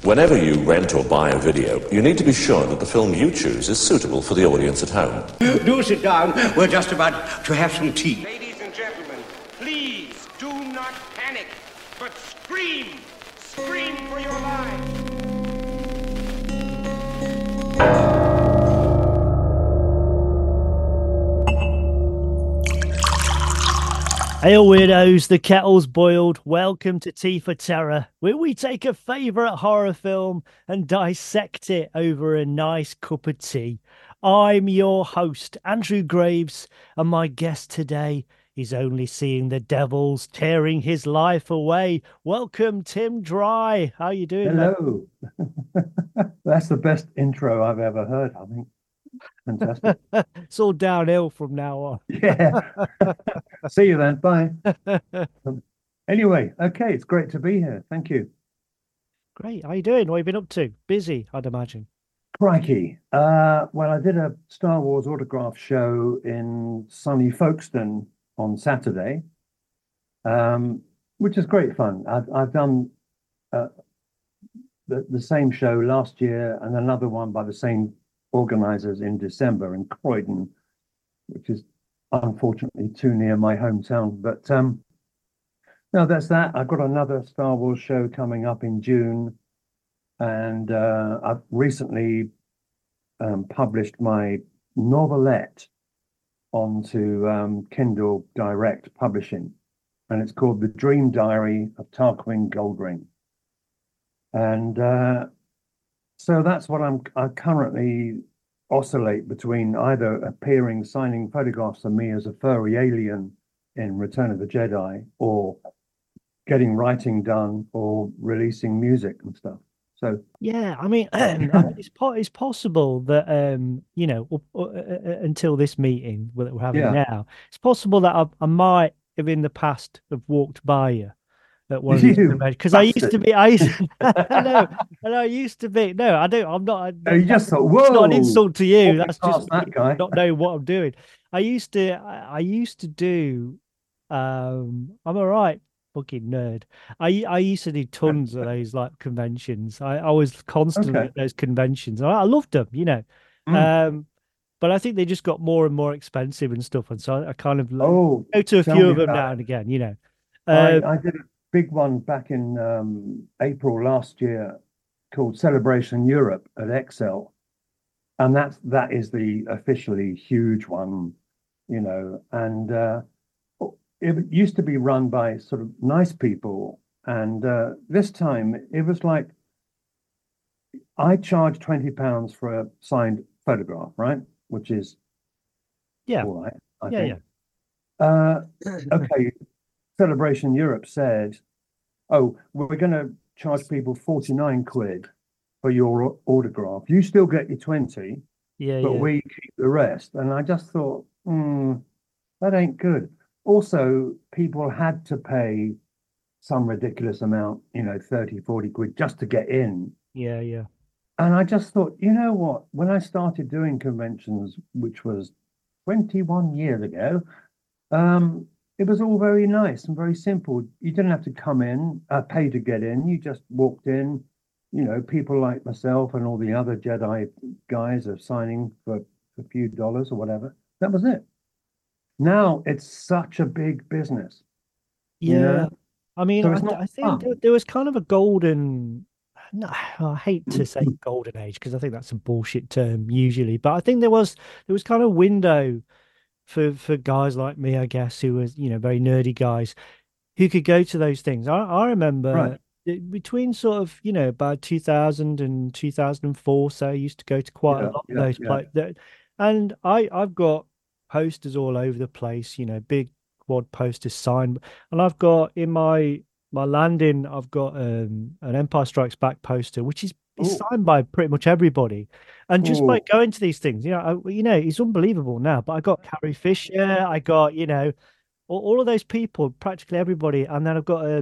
Whenever you rent or buy a video, you need to be sure that the film you choose is suitable for the audience at home. Do sit down. We're just about to have some tea. Ladies and gentlemen, please do not panic, but scream. Scream for your lives. Hail weirdos, the kettle's boiled. Welcome to Tea for Terror, where we take a favourite horror film and dissect it over a nice cup of tea. I'm your host, Andrew Graves, and my guest today is only seeing the devils tearing his life away. Welcome, Tim Dry. How you doing? Hello. That's the best intro I've ever heard, I think. Fantastic. It's all downhill from now on. Yeah. See you then. Bye. Anyway, okay, it's great to be here. Thank you. Great. How you doing? What have you been up to? Busy, I'd imagine. Crikey. Well, I did a Star Wars autograph show in sunny Folkestone on Saturday, which is great fun. I've done the same show last year and another one by the same organizers in December in Croydon, which is unfortunately too near my hometown. But no, that's that. I've got another Star Wars show coming up in June, and I've recently published my novelette onto Kindle Direct Publishing, and it's called The Dream Diary of Tarquin Goldring. And so that's what I currently oscillate between, either appearing, signing photographs of me as a furry alien in Return of the Jedi, or getting writing done, or releasing music and stuff. So yeah, I mean, it's possible that until this meeting that we're having now, it's possible that I might have in the past have walked by you at one of these conventions, because I used to be. I used to be. No, I don't. I'm not. You just thought, whoa! It's not an insult to you. That's just that guy not knowing what I'm doing. I used to do. I'm all right. Fucking nerd. I used to do tons of those like conventions. I was constantly at those conventions. I loved them, you know. But I think they just got more and more expensive and stuff, and so I kind of go to a few of them now and again, you know. I did a big one back in April last year called Celebration Europe at Excel, and that is the officially huge one, you know. And it used to be run by sort of nice people, and this time it was like I charged £20 for a signed photograph, right? Which is all right, I think. Okay, Celebration Europe said, "Oh, we're going to charge people 49 quid for your autograph. You still get your 20, but we keep the rest." And I just thought, that ain't good. Also, people had to pay some ridiculous amount, 30, 40 quid just to get in. Yeah, yeah. And I just thought, you know what? When I started doing conventions, which was 21 years ago, it was all very nice and very simple. You didn't have to come in, pay to get in. You just walked in. People like myself and all the other Jedi guys are signing for a few dollars or whatever. That was it. Now it's such a big business. Yeah. I mean, So I think there was kind of a golden. No, I hate to say golden age because I think that's a bullshit term usually, but I think there was kind of window for guys like me, I guess, who was very nerdy guys who could go to those things. I remember between sort of about 2000 and 2004, so I used to go to quite a lot of those places, and I've got posters all over the place, big quad posters signed, and I've got in my landing, I've got an Empire Strikes Back poster, which is signed by pretty much everybody. And just by going to these things, it's unbelievable now. But I got Carrie Fisher, I got all of those people, practically everybody, and then I've got a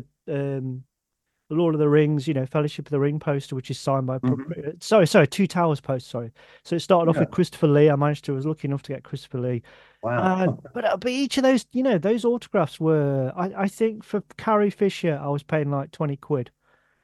Lord of the Rings, Fellowship of the Ring poster, which is signed by sorry, Two Towers poster. Sorry, so it started off with Christopher Lee. I was lucky enough to get Christopher Lee. Wow. But each of those, those autographs were, I think for Carrie Fisher, I was paying like 20 quid.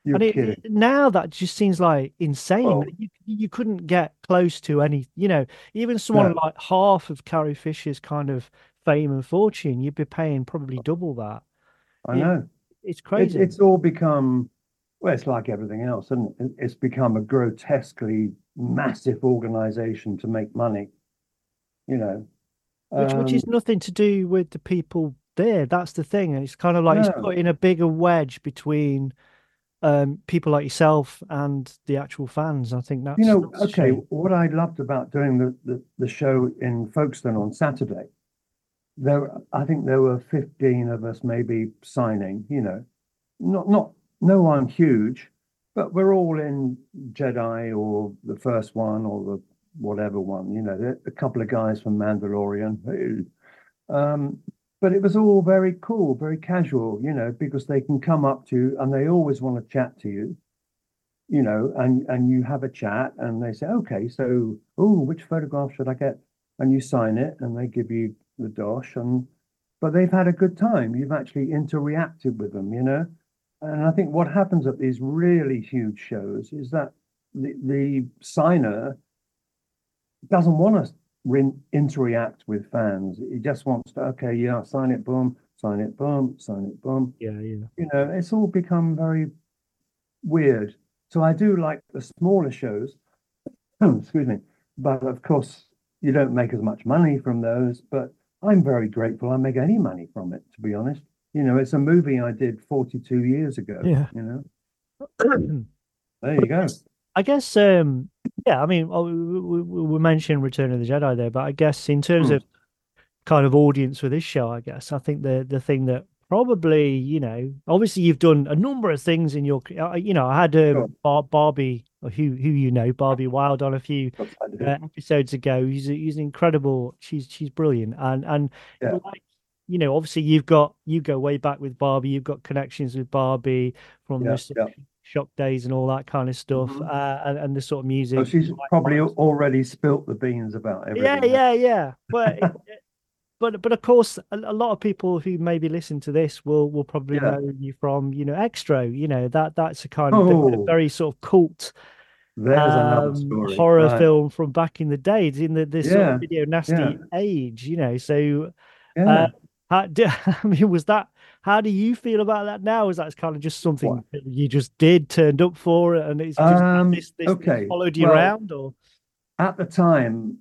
You're And kidding. now that just seems like insane. Well, You couldn't get close to any, even someone no, like half of Carrie Fisher's kind of fame and fortune, you'd be paying probably double that. I It, know. it's crazy. It's all become, well, it's like everything else, isn't it? It's become a grotesquely massive organization to make money, you know. Which is nothing to do with the people there. That's the thing. And it's kind of like it's No, putting a bigger wedge between people like yourself and the actual fans. I think that's a okay, shame. what I loved about doing the show in Folkestone on Saturday, I think there were 15 of us maybe signing, not no one huge, but we're all in Jedi or the first one or the whatever one, a couple of guys from Mandalorian. Um, but it was all very cool, very casual, because they can come up to you and they always want to chat to you, and you have a chat and they say, okay, so, oh, which photograph should I get? And you sign it and they give you the dosh, but they've had a good time. You've actually interacted with them, And I think what happens at these really huge shows is that the signer doesn't want to interact with fans. He just wants to, okay, yeah, sign it, boom, sign it, boom, sign it, boom. Yeah, yeah. It's all become very weird. So I do like the smaller shows, excuse me, but of course you don't make as much money from those, but I'm very grateful I make any money from it, to be honest. It's a movie I did 42 years ago, Yeah. There you go. I guess, yeah, I mean, we mentioned Return of the Jedi there, but I guess in terms Hmm. of kind of audience for this show, I guess I think the thing that probably, obviously you've done a number of things in your, I had Sure. Barbie, or who Barbie Wild on a few Yes, I do. episodes ago. He's incredible. She's brilliant, and Yeah. like, obviously you go way back with Barbie. You've got connections with Barbie from Yeah, the yeah. Shock Days and all that kind of stuff, Mhm. and the sort of Oh, music. she's probably already spilt the beans about Yeah, everything. yeah. But of course, a lot of people who maybe listen to this will probably Yeah. know you from Extra. That's a kind of a Oh, very sort of cult there's another story. horror Right. film from back in the days in this sort Yeah. of video Yeah. nasty age. So Yeah. I mean, how do you feel about that now? Is that kind of just something What? that you just turned up for, and it's just this Okay. followed you Well, around, or? at the time,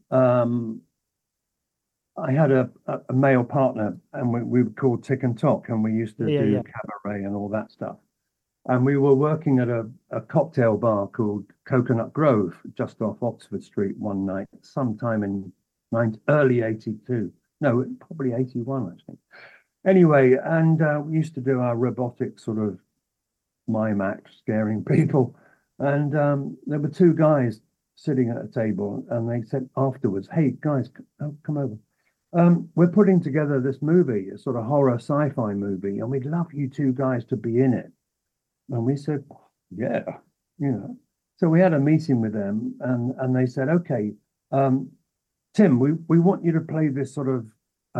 I had a male partner and we were called Tick and Tock and we used to Yeah, do yeah. cabaret and all that stuff. And we were working at a cocktail bar called Coconut Grove, just off Oxford Street one night, sometime in early 82. No, probably 81, I think. Anyway, and we used to do our robotic sort of mime act, scaring people. And there were two guys sitting at a table, and they said afterwards, "Hey, guys, come over. We're putting together this movie, a sort of horror sci-fi movie, and we'd love you two guys to be in it." And we said, "Yeah, So we had a meeting with them, and they said, "Okay, Tim, we want you to play this sort of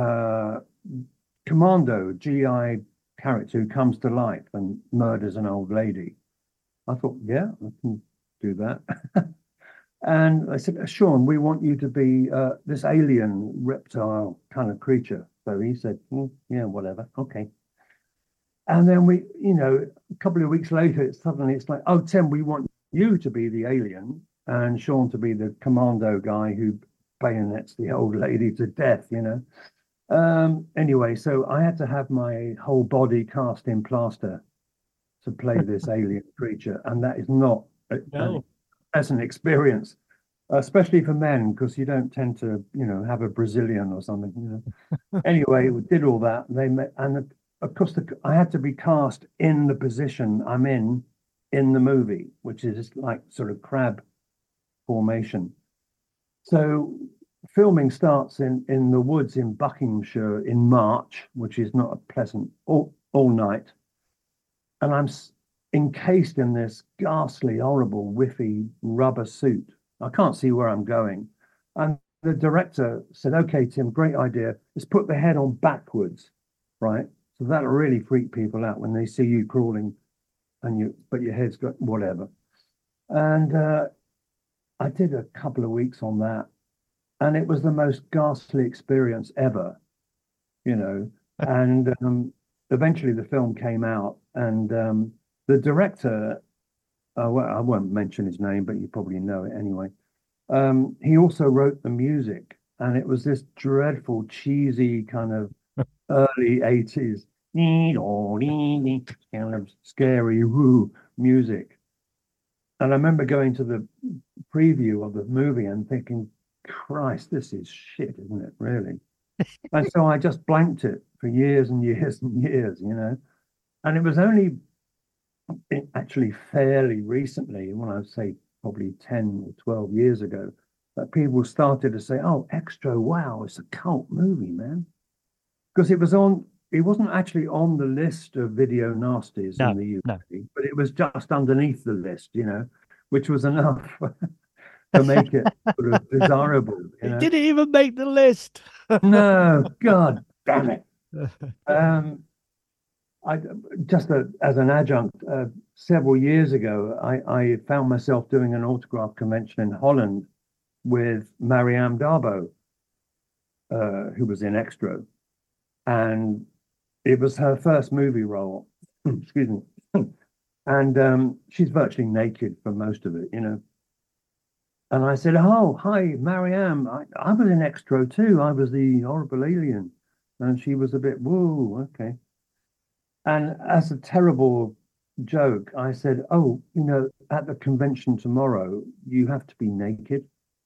commando GI character who comes to life and murders an old lady." I thought, yeah, I can do that. And I said, "Sean, we want you to be this alien reptile kind of creature." So he said, "Yeah, whatever. Okay." And then a couple of weeks later, suddenly it's like, "Oh, Tim, we want you to be the alien and Sean to be the commando guy who bayonets the old lady to death, Anyway, so I had to have my whole body cast in plaster to play this alien creature. And that is not No. as an experience, especially for men, because you don't tend to, have a Brazilian or something. Anyway, we did all that. They met, and of course, I had to be cast in the position I'm in the movie, which is like sort of crab formation. So filming starts in the woods in Buckinghamshire in March, which is not a pleasant all night, and I'm encased in this ghastly, horrible, whiffy rubber suit. I can't see where I'm going. And the director said, "Okay, Tim, great idea. Let's put the head on backwards, right? So that'll really freak people out when they see you crawling but your head's got whatever. And I did a couple of weeks on that, and it was the most ghastly experience ever, you know. And eventually the film came out, and the director, I won't mention his name, but you probably know it anyway. He also wrote the music, and it was this dreadful, cheesy kind of early 80s kind of scary woo music. And I remember going to the preview of the movie and thinking, Christ, this is shit, isn't it, really? And so I just blanked it for years and years and years, you know. And it was only actually fairly recently, when I say probably 10 or 12 years ago, that people started to say, oh, Extra, wow, it's a cult movie, man. Because it wasn't actually on the list of video nasties in the UK, but it was just underneath the list, you know, which was enough to make it sort of desirable. It didn't even make the list. No, God damn it. I just as an adjunct, several years ago, I found myself doing an autograph convention in Holland with Mariam Darbo, who was in Extra, and it was her first movie role. Excuse me. And she's virtually naked for most of it, you know. And I said, oh, hi, Mariam. I was in Extra too. I was the horrible alien. And she was a bit, whoa, okay. And as a terrible joke, I said, oh, you know, at the convention tomorrow, you have to be naked.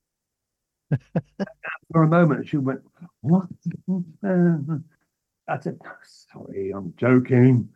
For a moment, she went, what? I said, sorry, I'm joking.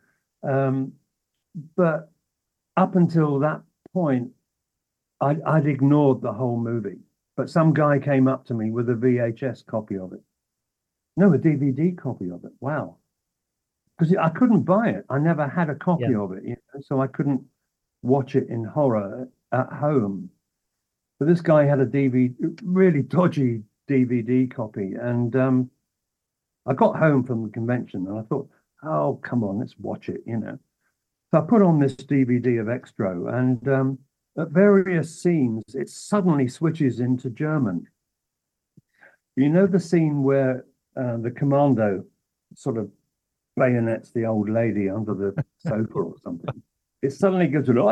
But up until that point, I'd ignored the whole movie. But some guy came up to me with a VHS copy of it. No, a DVD copy of it. Wow. Because I couldn't buy it. I never had a copy of it, you know, so I couldn't watch it in horror at home. But this guy had a really dodgy DVD copy. And I got home from the convention and I thought, oh, come on, let's watch it, you know. So I put on this DVD of Extra, and at various scenes, it suddenly switches into German. You know the scene where the commando sort of bayonets the old lady under the sofa or something? It suddenly goes to,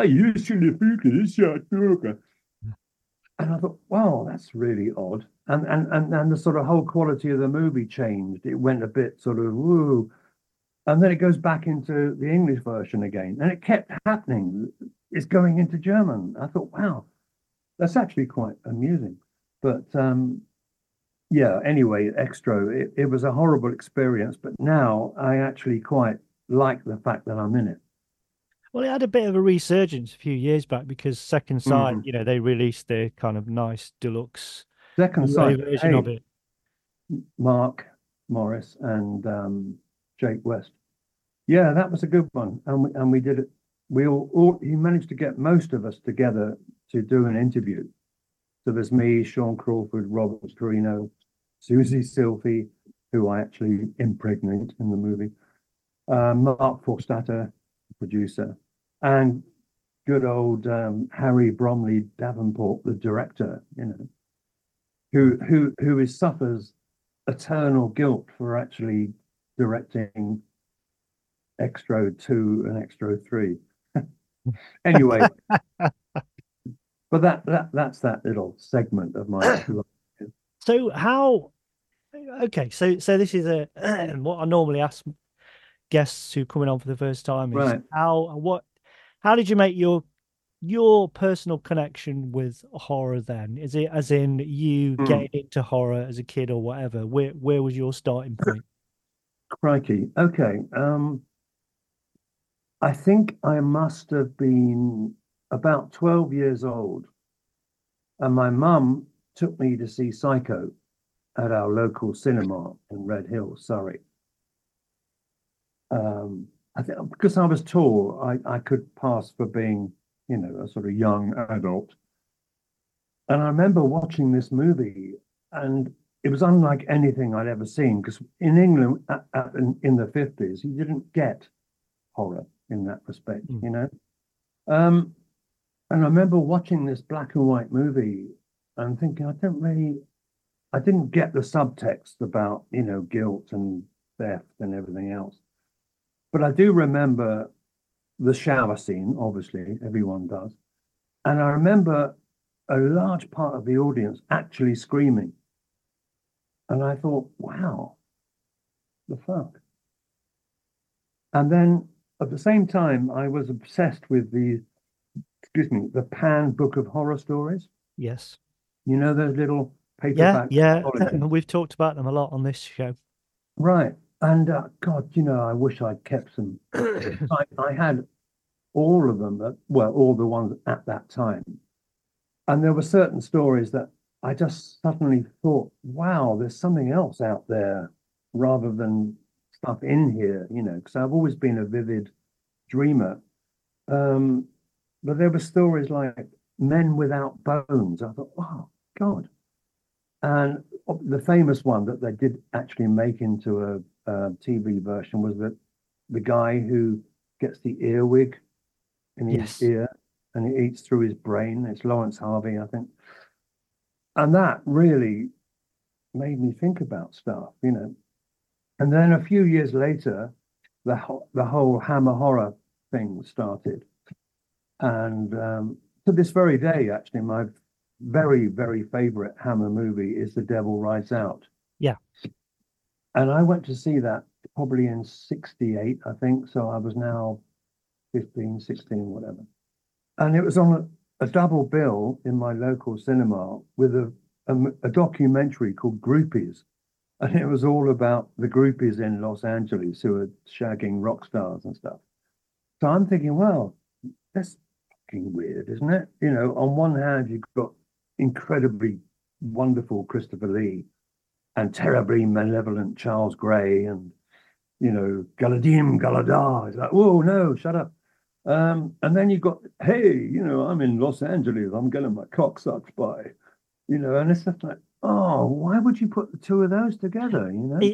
and I thought, wow, that's really odd. And the sort of whole quality of the movie changed. It went a bit sort of woo. And then it goes back into the English version again. And it kept happening. It's going into German. I thought, wow, that's actually quite amusing. But yeah, anyway, Extra, it was a horrible experience. But now I actually quite like the fact that I'm in it. Well, it had a bit of a resurgence a few years back because Second Sight, you know, they released their kind of nice deluxe Second Sight version of it. Mark Morris and Jake West. Yeah, that was a good one, and we did it. He managed to get most of us together to do an interview. So there's me, Sean Crawford, Robert Carino, Susie Silphy, who I actually impregnate in the movie, Mark Forstater, producer, and good old Harry Bromley Davenport, the director, you know, who suffers eternal guilt for actually directing Extra 2 and Extra 3. Anyway, but that's that little segment of my life. So how? Okay, so this is what I normally ask guests who coming on for the first time is right. How did you make your personal connection with horror then? Is it as in you getting into horror as a kid or whatever? Where was your starting point? Crikey. Okay. I think I must have been about 12 years old, and my mum took me to see Psycho at our local cinema in Red Hill, Surrey. I think because I was tall, I could pass for being, you know, a sort of young adult. And I remember watching this movie, and it was unlike anything I'd ever seen, because in England in the 50s, you didn't get horror in that respect, you know. And I remember watching this black and white movie and thinking, I didn't get the subtext about, guilt and theft and everything else. But I do remember the shower scene, obviously, everyone does. And I remember a large part of the audience actually screaming. And I thought, wow, the fuck. And then at the same time, I was obsessed with the Pan Book of Horror Stories. Yes. You know, those little Yeah, paperback yeah. anthologies? We've talked about them a lot on this show. Right. And God, I wish I'd kept some. I had all of them, all the ones at that time. And there were certain stories that I just suddenly thought, wow, there's something else out there rather than stuff in here, because I've always been a vivid dreamer. But there were stories like Men Without Bones. I thought, oh, God. And the famous one that they did actually make into a TV version was that the guy who gets the earwig in his ear and he eats through his brain. It's Lawrence Harvey, I think. And that really made me think about stuff, And then a few years later, the whole Hammer horror thing started. And to this very day, actually, my very, very favorite Hammer movie is The Devil Rides Out. Yeah. And I went to see that probably in 68, I think. So I was now 15, 16, whatever. And it was on a double bill in my local cinema with a documentary called Groupies. And it was all about the groupies in Los Angeles who were shagging rock stars and stuff. So I'm thinking, well, that's fucking weird, isn't it? On one hand, you've got incredibly wonderful Christopher Lee and terribly malevolent Charles Gray and, Galadim, Galada. It's like, whoa, no, shut up. And then you've got, hey, I'm in Los Angeles. I'm getting my cock sucked by, and it's just like, oh, why would you put the two of those together?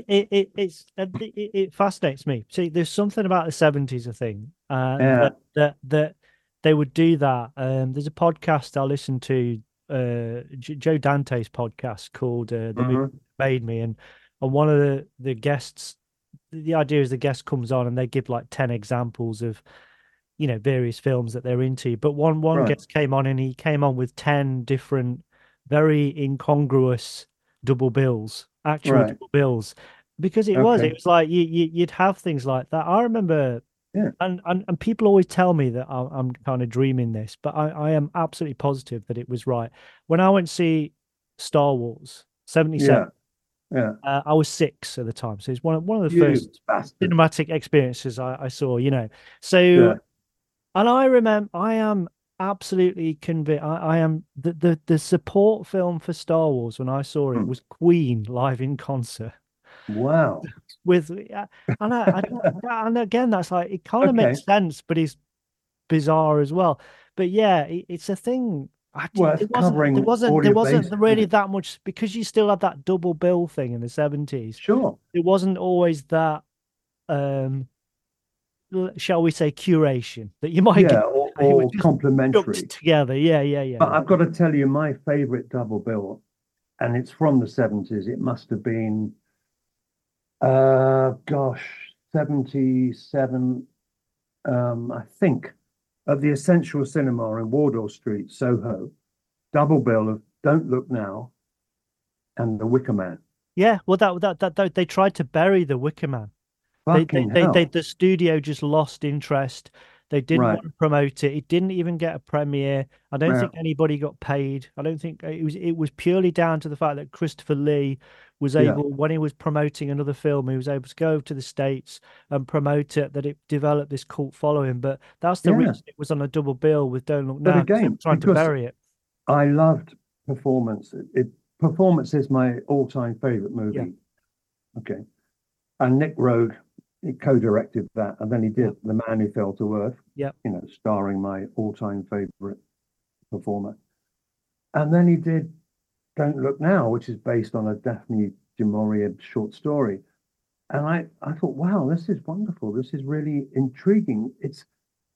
It fascinates me. See, there's something about the 70s, I think, Yeah. that they would do that. There's a podcast I listen to, Joe Dante's podcast called The Movie Made Me, and one of the guests, the idea is the guest comes on and they give like 10 examples of various films that they're into. But one guest came on and he came on with 10 different very incongruous double bills, actual double bills, because it was like you'd have things like that. I remember, and people always tell me that I'm kind of dreaming this, but I am absolutely positive that it was right. When I went to see Star Wars 77, I was 6 at the time, so it's one of the first cinematic experiences I saw. So. And I remember, I am absolutely convinced. I am the support film for Star Wars when I saw it was Queen live in concert. Wow. And again, that's like, it kind of makes sense, but it's bizarre as well. But yeah, it's a thing. Well, there wasn't really that much, because you still had that double bill thing in the 70s. Sure. It wasn't always that. Shall we say curation that you might get, or complementary together. Yeah. But I've got to tell you, my favorite double bill, and it's from the 70s. It must have been, 77. I think, at the Essential Cinema in Wardour Street, Soho. Double bill of Don't Look Now and The Wicker Man. Yeah, well, that they tried to bury The Wicker Man. The studio just lost interest. They didn't want to promote it. It didn't even get a premiere. I don't think anybody got paid. I don't think it was purely down to the fact that Christopher Lee was able, when he was promoting another film, he was able to go to the States and promote it, that it developed this cult following. But that's the reason it was on a double bill with Don't Look Now. Again, trying to bury it. I loved Performance. Performance is my all-time favorite movie. Yeah. Okay. And Nick Rogue, he co-directed that, and then he did The Man Who Fell to Earth. Yeah, starring my all-time favorite performer. And then he did Don't Look Now, which is based on a Daphne du Maurier short story. And I thought, wow, this is wonderful. This is really intriguing.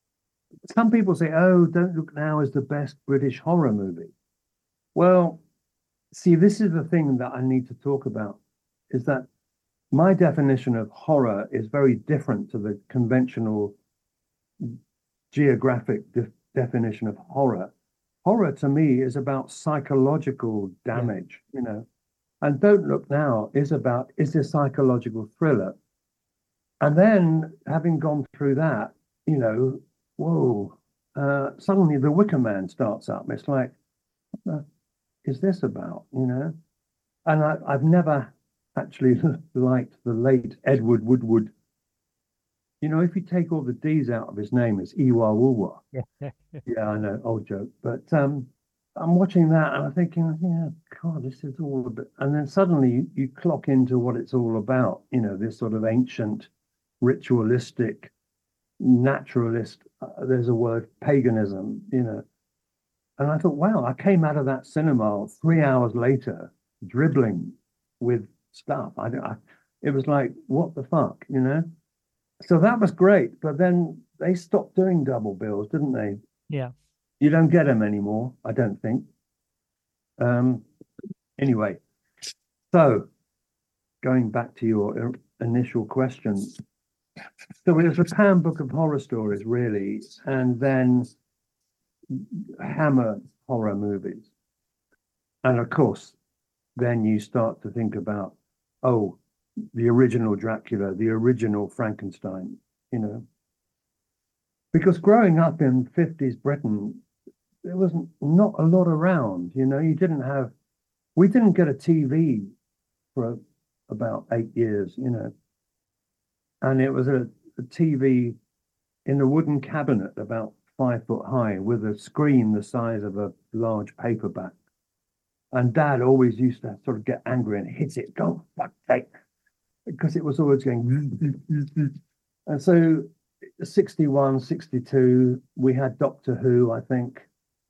some people say, "Oh, Don't Look Now is the best British horror movie." Well, see, this is the thing that I need to talk about, is that my definition of horror is very different to the conventional geographic definition of horror. Horror to me is about psychological damage, you know, and Don't Look Now is a psychological thriller. And then having gone through that, you know, whoa, suddenly The Wicker Man starts up. It's like, what is this about, you know? And I've never actually liked the late Edward Woodward. You know, if you take all the D's out of his name, it's Iwa Wuwa. Yeah. Yeah, I know, old joke. But I'm watching that and I'm thinking, yeah, God, this is all a bit. And then suddenly you clock into what it's all about, you know, this sort of ancient, ritualistic, naturalist, there's a word, paganism, you know. And I thought, wow, I came out of that cinema 3 hours later, dribbling with stuff. It was like, what the fuck, you know? So that was great. But then they stopped doing double bills, didn't they? Yeah. You don't get them anymore, I don't think. Anyway, so going back to your initial question. So it was a Pan Book of Horror Stories, really, and then Hammer horror movies. And of course, then you start to think about, oh, the original Dracula, the original Frankenstein, you know. Because growing up in 50s Britain, there wasn't not a lot around, you know. We didn't get a TV for about 8 years, you know. And it was a TV in a wooden cabinet about 5 foot high with a screen the size of a large paperback. And Dad always used to sort of get angry and hit it, go fuck sake, because it was always going. And so 61, 62, we had Doctor Who, I think.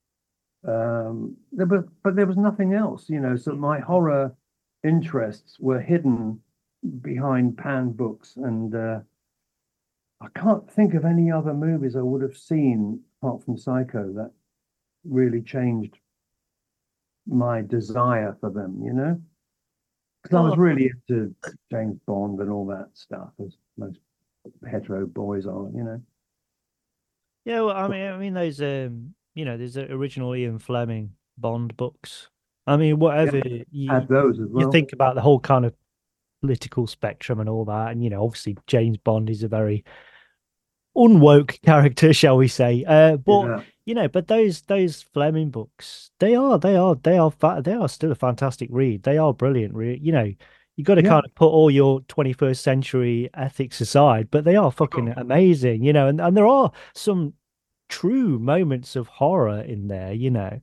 But there was nothing else, you know. So my horror interests were hidden behind Pan books, and I can't think of any other movies I would have seen apart from Psycho that really changed my desire for them, you know, because I was really into James Bond and all that stuff, as most hetero boys are, you know. Yeah, well, I mean those you know, there's the original Ian Fleming Bond books. I mean, whatever Had those as well. you think about the whole kind of political spectrum and all that, and you know, obviously James Bond is a very unwoke character, shall we say? But you know, but those Fleming books, they are still a fantastic read. They are brilliant. You know, you got to kind of put all your 21st century ethics aside, but they are fucking amazing. You know, and there are some true moments of horror in there. You know,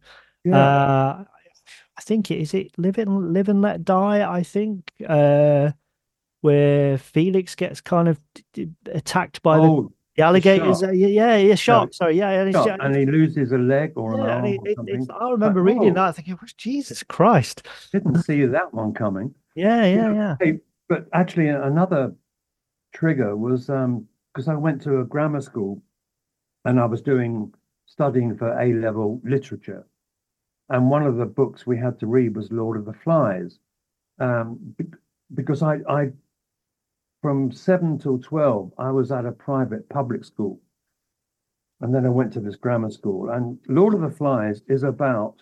I think it Live and Let Die. I think where Felix gets kind of attacked by the alligators. Shark. Sorry, and he loses a leg or an arm or something. I remember reading that, thinking, Jesus Christ, didn't see that one coming. Yeah. Hey, but actually, another trigger was because I went to a grammar school, and I was studying for A-level literature, and one of the books we had to read was Lord of the Flies, because I from 7 till 12, I was at a private public school. And then I went to this grammar school. And Lord of the Flies is about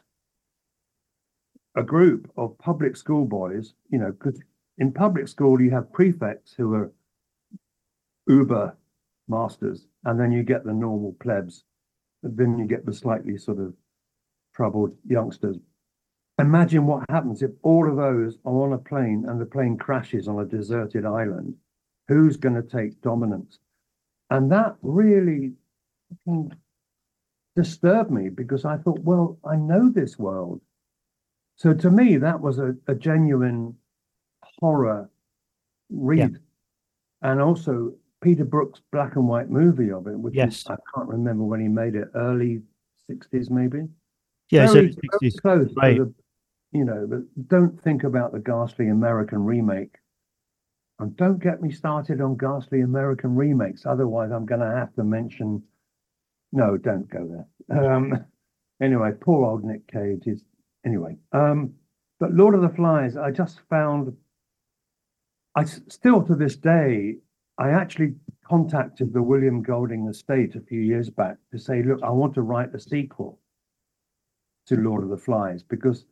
a group of public school boys, you know, because in public school, you have prefects who are uber masters, and then you get the normal plebs. And then you get the slightly sort of troubled youngsters. Imagine what happens if all of those are on a plane and the plane crashes on a deserted island. Who's going to take dominance? And that really disturbed me, because I thought, well, I know this world. So to me, that was a genuine horror read. And also Peter Brook's black and white movie of it, which is, I can't remember when he made it, early 60s maybe. Yeah, very, so 60s. Close right. to you know, but don't think about the ghastly American remake. And don't get me started on ghastly American remakes. Otherwise, I'm going to have to mention No, don't go there. Anyway, poor old Nick Cage is anyway. But Lord of the Flies, I just found still to this day, I actually contacted the William Golding estate a few years back to say, look, I want to write a sequel to Lord of the Flies, because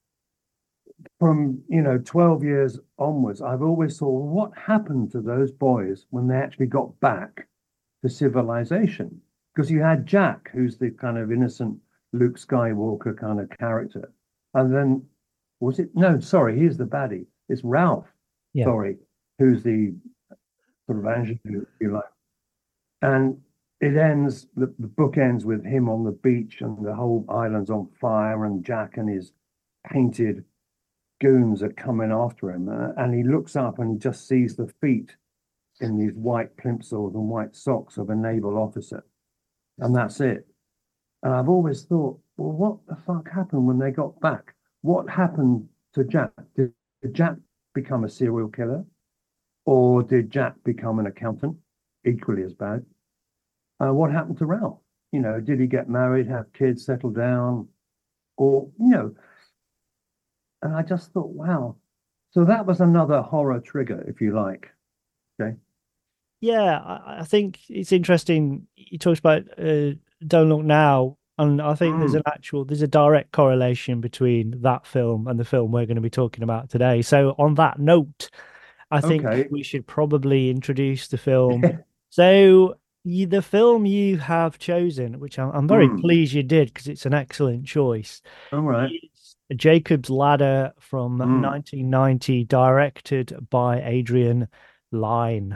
from 12 years onwards, I've always thought, well, what happened to those boys when they actually got back to civilization? Because you had Jack, who's the kind of innocent Luke Skywalker kind of character, and then he's the baddie. It's Ralph, who's the sort of ingenue, if you like. And the book ends with him on the beach and the whole island's on fire, and Jack and his painted goons are coming after him, and he looks up and he just sees the feet in these white plimsolls and white socks of a naval officer, and that's it. And I've always thought, well, what the fuck happened when they got back? What happened to Jack? Did Jack become a serial killer, or did Jack become an accountant, equally as bad? What happened to Ralph? Did he get married, have kids, settle down, or And I just thought, wow. So that was another horror trigger, if you like. Okay. Yeah, I think it's interesting. He talks about Don't Look Now, and I think there's a direct correlation between that film and the film we're going to be talking about today. So on that note, I think we should probably introduce the film. So the film you have chosen, which I'm very pleased you did, because it's an excellent choice. All right. It's Jacob's Ladder from 1990, directed by Adrian Lyne.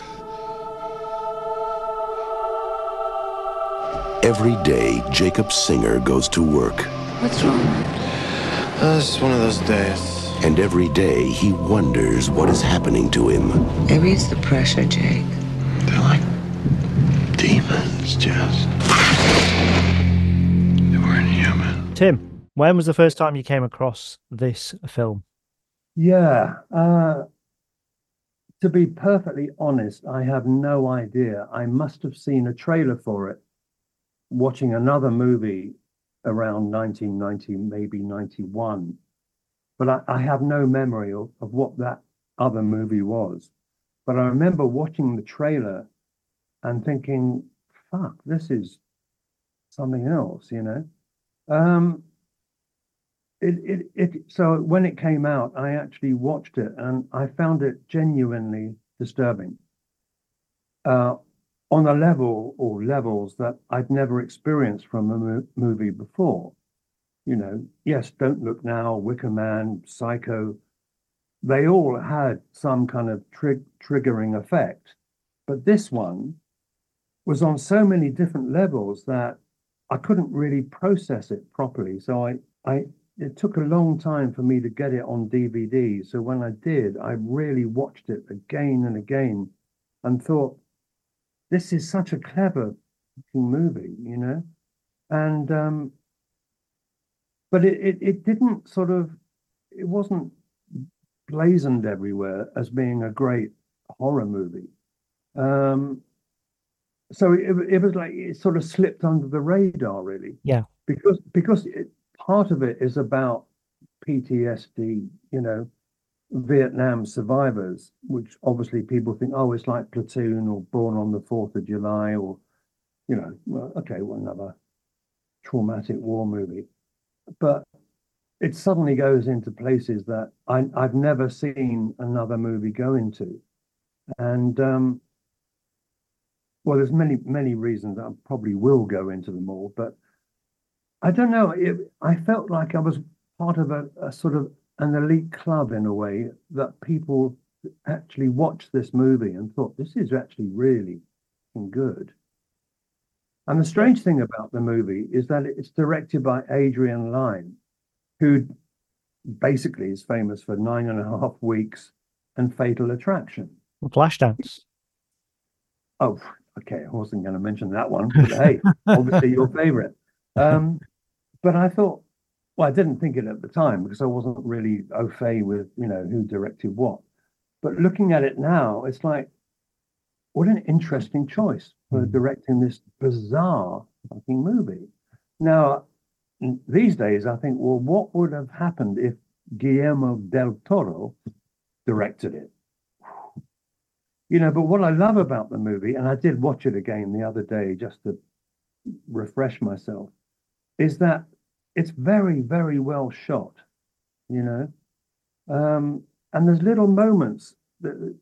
Every day, Jacob Singer goes to work. What's wrong? It's just one of those days. And every day, he wonders what is happening to him. Maybe it's the pressure, Jake. They're like demons, Jess. They weren't human. Tim, when was the first time you came across this film? Yeah. To be perfectly honest, I have no idea. I must have seen a trailer for it watching another movie around 1990, maybe 91. But I have no memory of what that other movie was. But I remember watching the trailer and thinking, fuck, this is something else, So when it came out, I actually watched it and I found it genuinely disturbing. On a level or levels that I'd never experienced from a movie before. Yes, Don't Look Now, Wicker Man, Psycho, they all had some kind of triggering effect. But this one was on so many different levels that I couldn't really process it properly. So it took a long time for me to get it on DVD. So when I did, I really watched it again and again and thought, this is such a clever movie, and but it didn't it wasn't blazoned everywhere as being a great horror movie. So it was like it sort of slipped under the radar, really. Yeah. Because part of it is about PTSD, Vietnam survivors, which obviously people think, oh, it's like Platoon or Born on the 4th of July or, another traumatic war movie. But it suddenly goes into places that I've never seen another movie go into. And, there's many reasons. I probably will go into them all, but I don't know. I felt like I was part of a sort of an elite club in a way, that people actually watched this movie and thought, this is actually really good. And the strange thing about the movie is that it's directed by Adrian Lyne, who basically is famous for 9.5 Weeks and Fatal Attraction. Flashdance. Oh, okay. I wasn't going to mention that one, but hey, obviously your favorite. But I thought, well, I didn't think it at the time because I wasn't really au fait with, who directed what. But looking at it now, it's like, what an interesting choice for directing this bizarre fucking movie. Now, these days, I think, well, what would have happened if Guillermo del Toro directed it? But what I love about the movie, and I did watch it again the other day just to refresh myself, is that it's very, very well shot, and there's little moments that,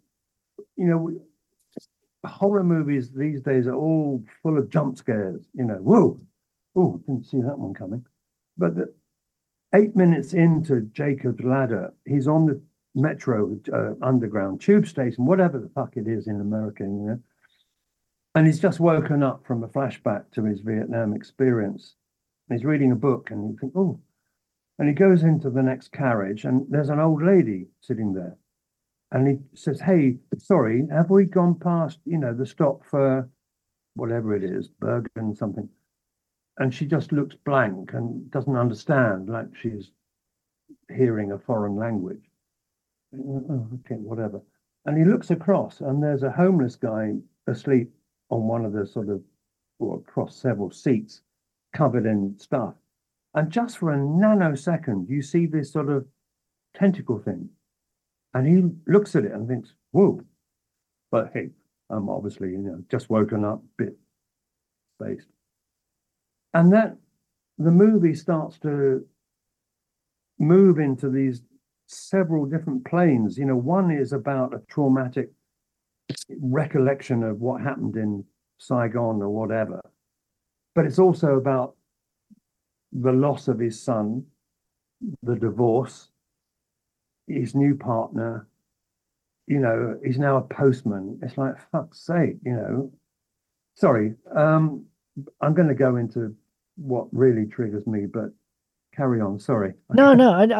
horror movies these days are all full of jump scares, whoa, oh, didn't see that one coming. But 8 minutes into Jacob's Ladder, he's on the metro, underground tube station, whatever the fuck it is in America, and he's just woken up from a flashback to his Vietnam experience. And he's reading a book, and you think, oh, and he goes into the next carriage, and there's an old lady sitting there, and he says, "Hey, sorry, have we gone past, the stop for whatever it is, Bergen something?" And she just looks blank and doesn't understand, like she's hearing a foreign language. Oh, okay, whatever. And he looks across, and there's a homeless guy asleep on one of the sort of, or across several seats, covered in stuff. And just for a nanosecond, you see this sort of tentacle thing. And he looks at it and thinks, whoa. But hey, I'm obviously, just woken up, bit spaced. And that the movie starts to move into these several different planes. One is about a traumatic recollection of what happened in Saigon or whatever. But it's also about the loss of his son, the divorce, his new partner, he's now a postman. It's like, fuck's sake, Sorry, I'm going to go into what really triggers me, but carry on. Sorry. No,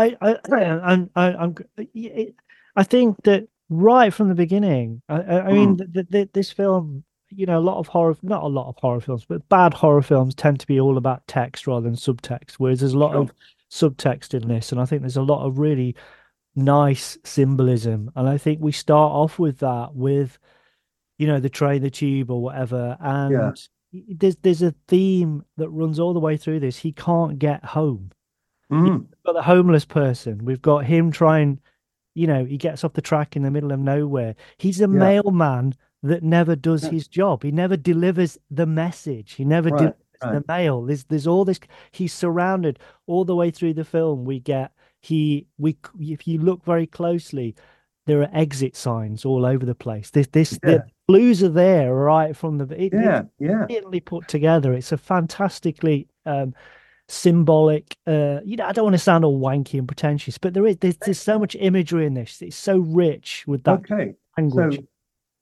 I think that right from the beginning, I mean, this film, not a lot of horror films, but bad horror films tend to be all about text rather than subtext, whereas there's a lot of subtext in this, and I think there's a lot of really nice symbolism, and I think we start off with that, with the train, the tube, or whatever, and there's a theme that runs all the way through this. He can't get home. We've got the homeless person. We've got him trying, he gets off the track in the middle of nowhere. He's a mailman that never does his job. He never delivers the message. He never delivers the mail. There's all this. He's surrounded all the way through the film. If you look very closely, there are exit signs all over the place. The clues are there right from the. It's brilliantly put together. It's a fantastically symbolic. I don't want to sound all wanky and pretentious, but there's so much imagery in this. It's so rich with that language. So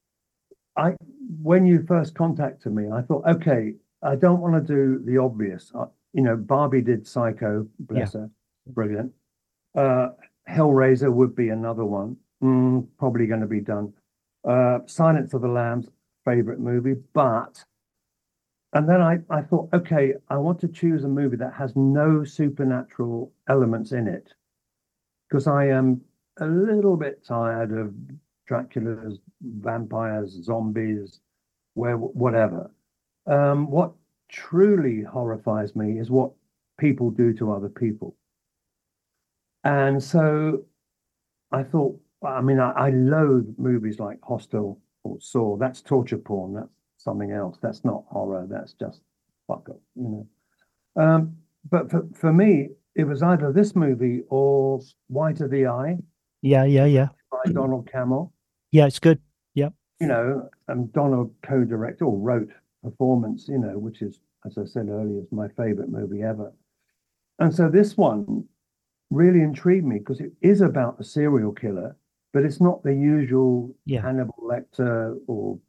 when you first contacted me, I thought, okay, I don't want to do the obvious. Barbie did Psycho, bless her, brilliant. Hellraiser would be another one, probably going to be done. Silence of the Lambs, favorite movie, and then I thought, okay, I want to choose a movie that has no supernatural elements in it, because I am a little bit tired of Dracula's, vampires, zombies, whatever. What truly horrifies me is what people do to other people. And so I thought, I loathe movies like Hostel or Saw. That's torture porn. That's something else. That's not horror. That's just fuck up, But for me, it was either this movie or White of the Eye. Yeah. By Donald Cammell. Yeah, it's good. Yep. Donald co-directed or wrote Performance, which is, as I said earlier, is my favorite movie ever. And so this one really intrigued me because it is about a serial killer, but it's not the usual Hannibal Lecter or,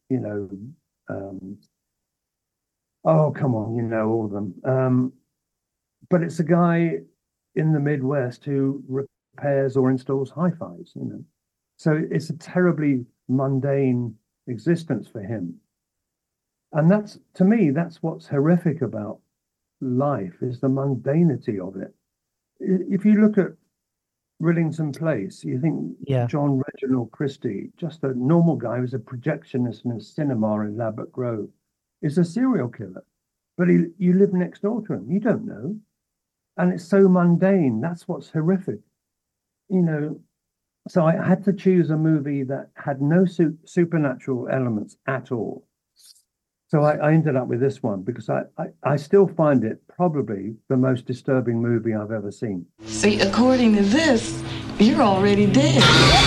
oh, come on, all of them. But it's a guy in the Midwest who repairs or installs hi-fis, So it's a terribly mundane existence for him. And to me, that's what's horrific about life, is the mundanity of it. If you look at Rillington Place, you think John Reginald Christie, just a normal guy who's a projectionist in a cinema in Ladbroke Grove, is a serial killer. but you live next door to him. You don't know. And it's so mundane. That's what's horrific. You know, so I had to choose a movie that had no supernatural elements at all. So I ended up with this one because I still find it probably the most disturbing movie I've ever seen. See, according to this, you're already dead.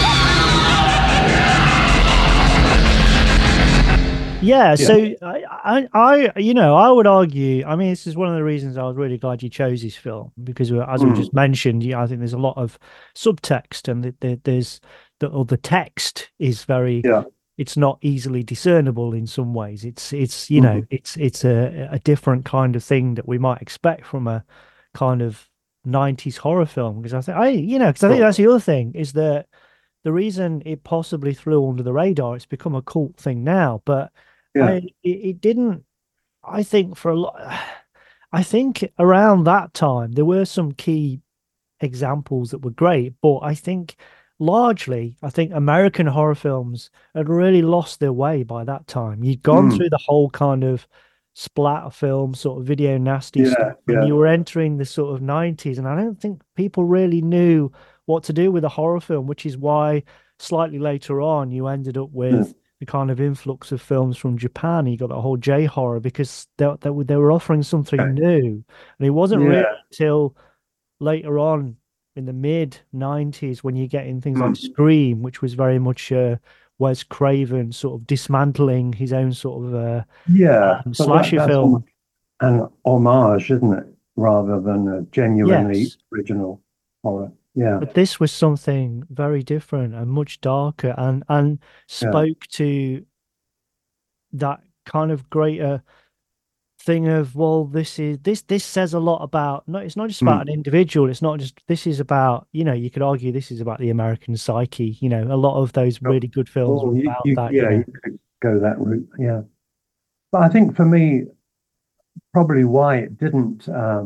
Yeah, so I you know, I would argue, I mean, this is one of the reasons I was really glad you chose this film, because as we just mentioned, I think there's a lot of subtext, and the text is very, it's not easily discernible in some ways. It's you know, it's a different kind of thing that we might expect from a kind of 90s horror film, because I think that's the other thing, is that the reason it possibly flew under the radar, it's become a cult thing now, but it didn't. I think for a lot, I think around that time there were some key examples that were great, but I think largely, American horror films had really lost their way by that time. You'd gone through the whole kind of splatter film, sort of video nasty stuff, and you were entering the sort of 90s, and I don't think people really knew what to do with a horror film, which is why slightly later on you ended up with the kind of influx of films from Japan. You got the whole J horror, because they were offering something new, and it wasn't really until later on in the mid 90s when you get in things like Scream, which was very much Wes Craven sort of dismantling his own sort of slasher film. An homage, isn't it, rather than a genuinely original horror. Yeah, but this was something very different and much darker, and spoke to that kind of greater thing of, well, this says a lot about, it's not just about an individual. It's not just, this is about, you know, you could argue this is about the American psyche. You know, a lot of those really good films were about that. Yeah, you could go that route. Yeah, but I think for me, probably why it didn't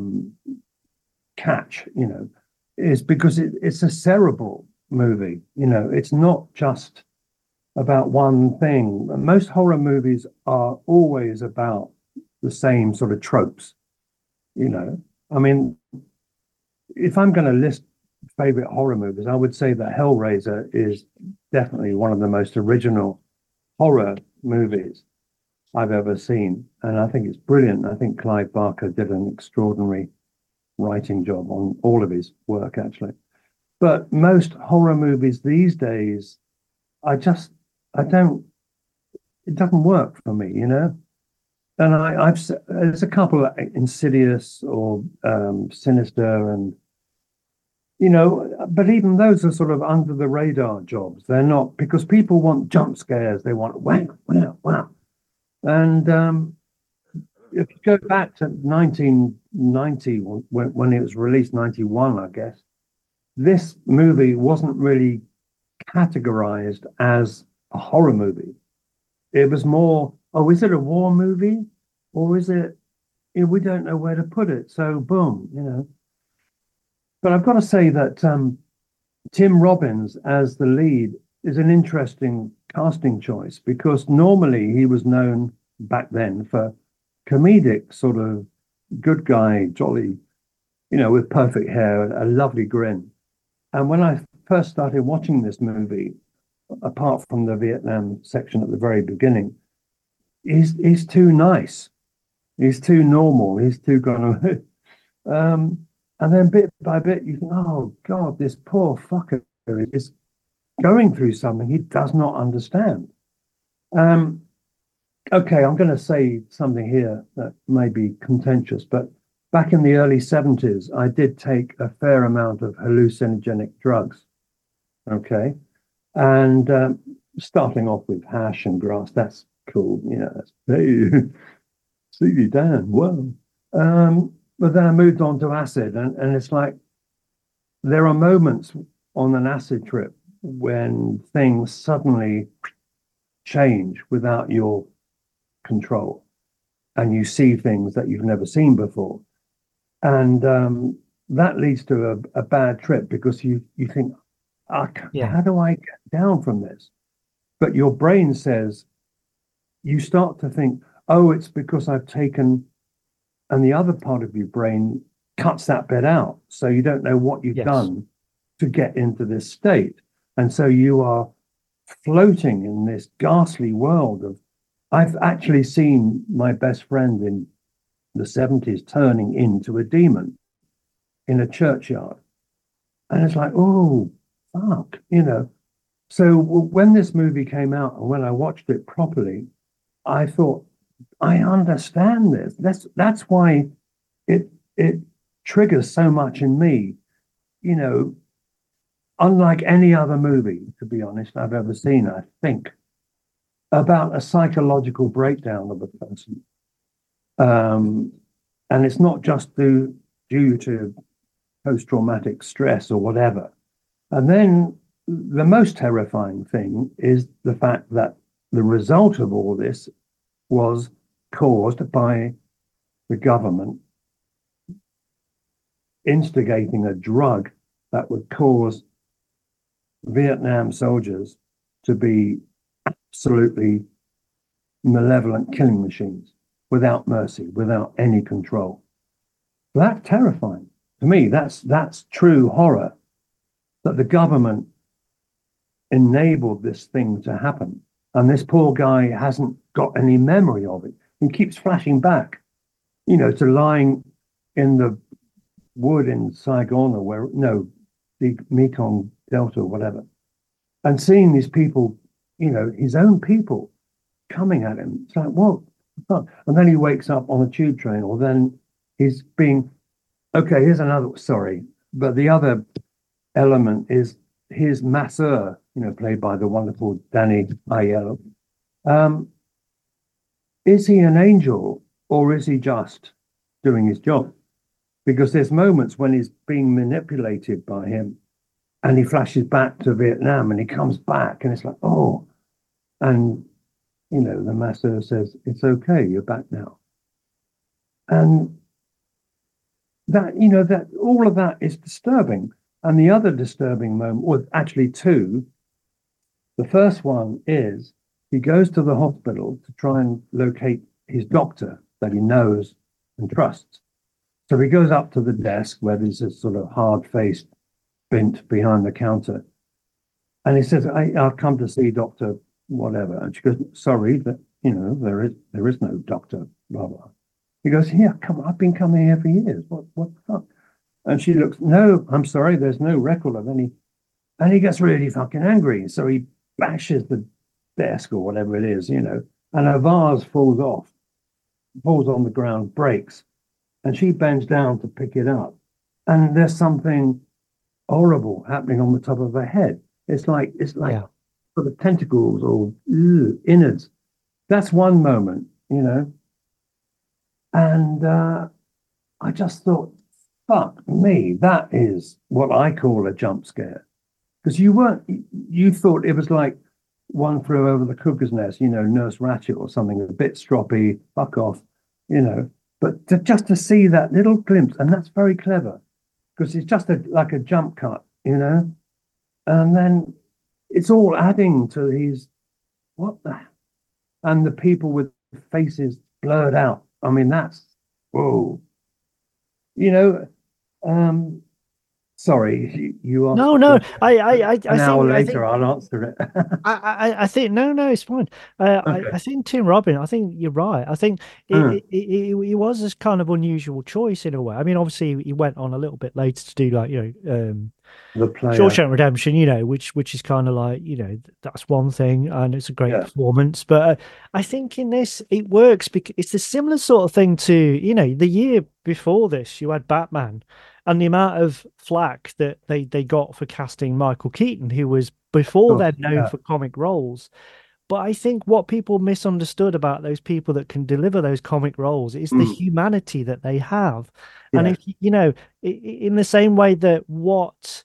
catch, you know, is because it's a cerebral movie. You know, it's not just about one thing. Most horror movies are always about the same sort of tropes, you know. I mean, if I'm going to list favorite horror movies, I would say that Hellraiser is definitely one of the most original horror movies I've ever seen, and I think it's brilliant. I think Clive Barker did an extraordinary writing job on all of his work, actually. But most horror movies these days, it doesn't work for me, you know. And there's a couple of Insidious or Sinister, and you know, but even those are sort of under the radar jobs. They're not, because people want jump scares. They want wow, wow, wow. And if you go back to 1990, when it was released, 91, I guess, this movie wasn't really categorized as a horror movie. It was more, oh, is it a war movie? Or is it, we don't know where to put it. So boom, you know. But I've got to say that Tim Robbins as the lead is an interesting casting choice, because normally he was known back then for comedic sort of good guy, jolly, you know, with perfect hair, a lovely grin. And when I first started watching this movie, apart from the Vietnam section at the very beginning, he's too nice. He's too normal. He's too kind of... and then bit by bit, you think, oh, God, this poor fucker is going through something he does not understand. Okay, I'm going to say something here that may be contentious, but back in the early 70s, I did take a fair amount of hallucinogenic drugs. Okay. And starting off with hash and grass, that's cool. Yeah, that's, hey, Steely Dan, whoa. But then I moved on to acid, and it's like there are moments on an acid trip when things suddenly change without your control, and you see things that you've never seen before. And that leads to a bad trip, because you think, how do I get down from this? But your brain says, you start to think, oh, it's because I've taken and the other part of your brain cuts that bit out. So you don't know what you've done to get into this state. And so you are floating in this ghastly world of, I've actually seen my best friend in the 70s turning into a demon in a churchyard. And it's like, oh, fuck, you know. So when this movie came out and when I watched it properly, I thought, I understand this. That's why it triggers so much in me, you know, unlike any other movie, to be honest, I've ever seen, I think, about a psychological breakdown of a person. And it's not just due to post-traumatic stress or whatever. And then the most terrifying thing is the fact that the result of all this was caused by the government instigating a drug that would cause Vietnam soldiers to be absolutely malevolent killing machines without mercy, without any control. That's terrifying. To me, that's true horror, that the government enabled this thing to happen. And this poor guy hasn't got any memory of it. He keeps flashing back, you know, to lying in the wood in Saigon or the Mekong Delta or whatever, and seeing these people, you know, his own people coming at him. It's like, what? And then he wakes up on a tube train, or then he's being, okay, here's another, sorry, but the other element is his masseur, you know, played by the wonderful Danny Aiello. Is he an angel or is he just doing his job? Because there's moments when he's being manipulated by him and he flashes back to Vietnam and he comes back and it's like, oh, and, you know, the masseur says, it's okay, you're back now. And that, you know, that all of that is disturbing. And the other disturbing moment, well, actually two. The first one is he goes to the hospital to try and locate his doctor that he knows and trusts. So he goes up to the desk where there's this sort of hard-faced bint behind the counter. And he says, I'll come to see Dr. whatever. And she goes, sorry, that, you know, there is no doctor, blah, blah. He goes, yeah, come on, I've been coming here for years. What the fuck? And she looks, no, I'm sorry, there's no record of any. And he gets really fucking angry. So he bashes the desk or whatever it is, you know, and a vase falls on the ground, breaks. And she bends down to pick it up. And there's something horrible happening on the top of her head. It's like sort of tentacles or innards. That's one moment, you know. And I just thought, fuck me, that is what I call a jump scare. Because you thought it was like One Flew Over the Cuckoo's Nest, you know, Nurse Ratched or something, a bit stroppy, fuck off, you know. But just to see that little glimpse, and that's very clever, because it's just like a jump cut, you know. And then it's all adding to these, what the, and the people with faces blurred out. I mean, that's, whoa. You know, sorry, you asked. No. An hour later, I'll answer it. I think no, it's fine. Okay. I think Tim Robbins. I think you're right. I think it was this kind of unusual choice in a way. I mean, obviously, he went on a little bit later to do like The Player, Shawshank Redemption, you know, which is kind of like, you know, that's one thing, and it's a great performance. But I think in this it works because it's a similar sort of thing to, you know, the year before this you had Batman. And the amount of flack that they got for casting Michael Keaton, who was before then known for comic roles. But I think what people misunderstood about those people that can deliver those comic roles is the humanity that they have. Yeah. And if you know, in the same way that what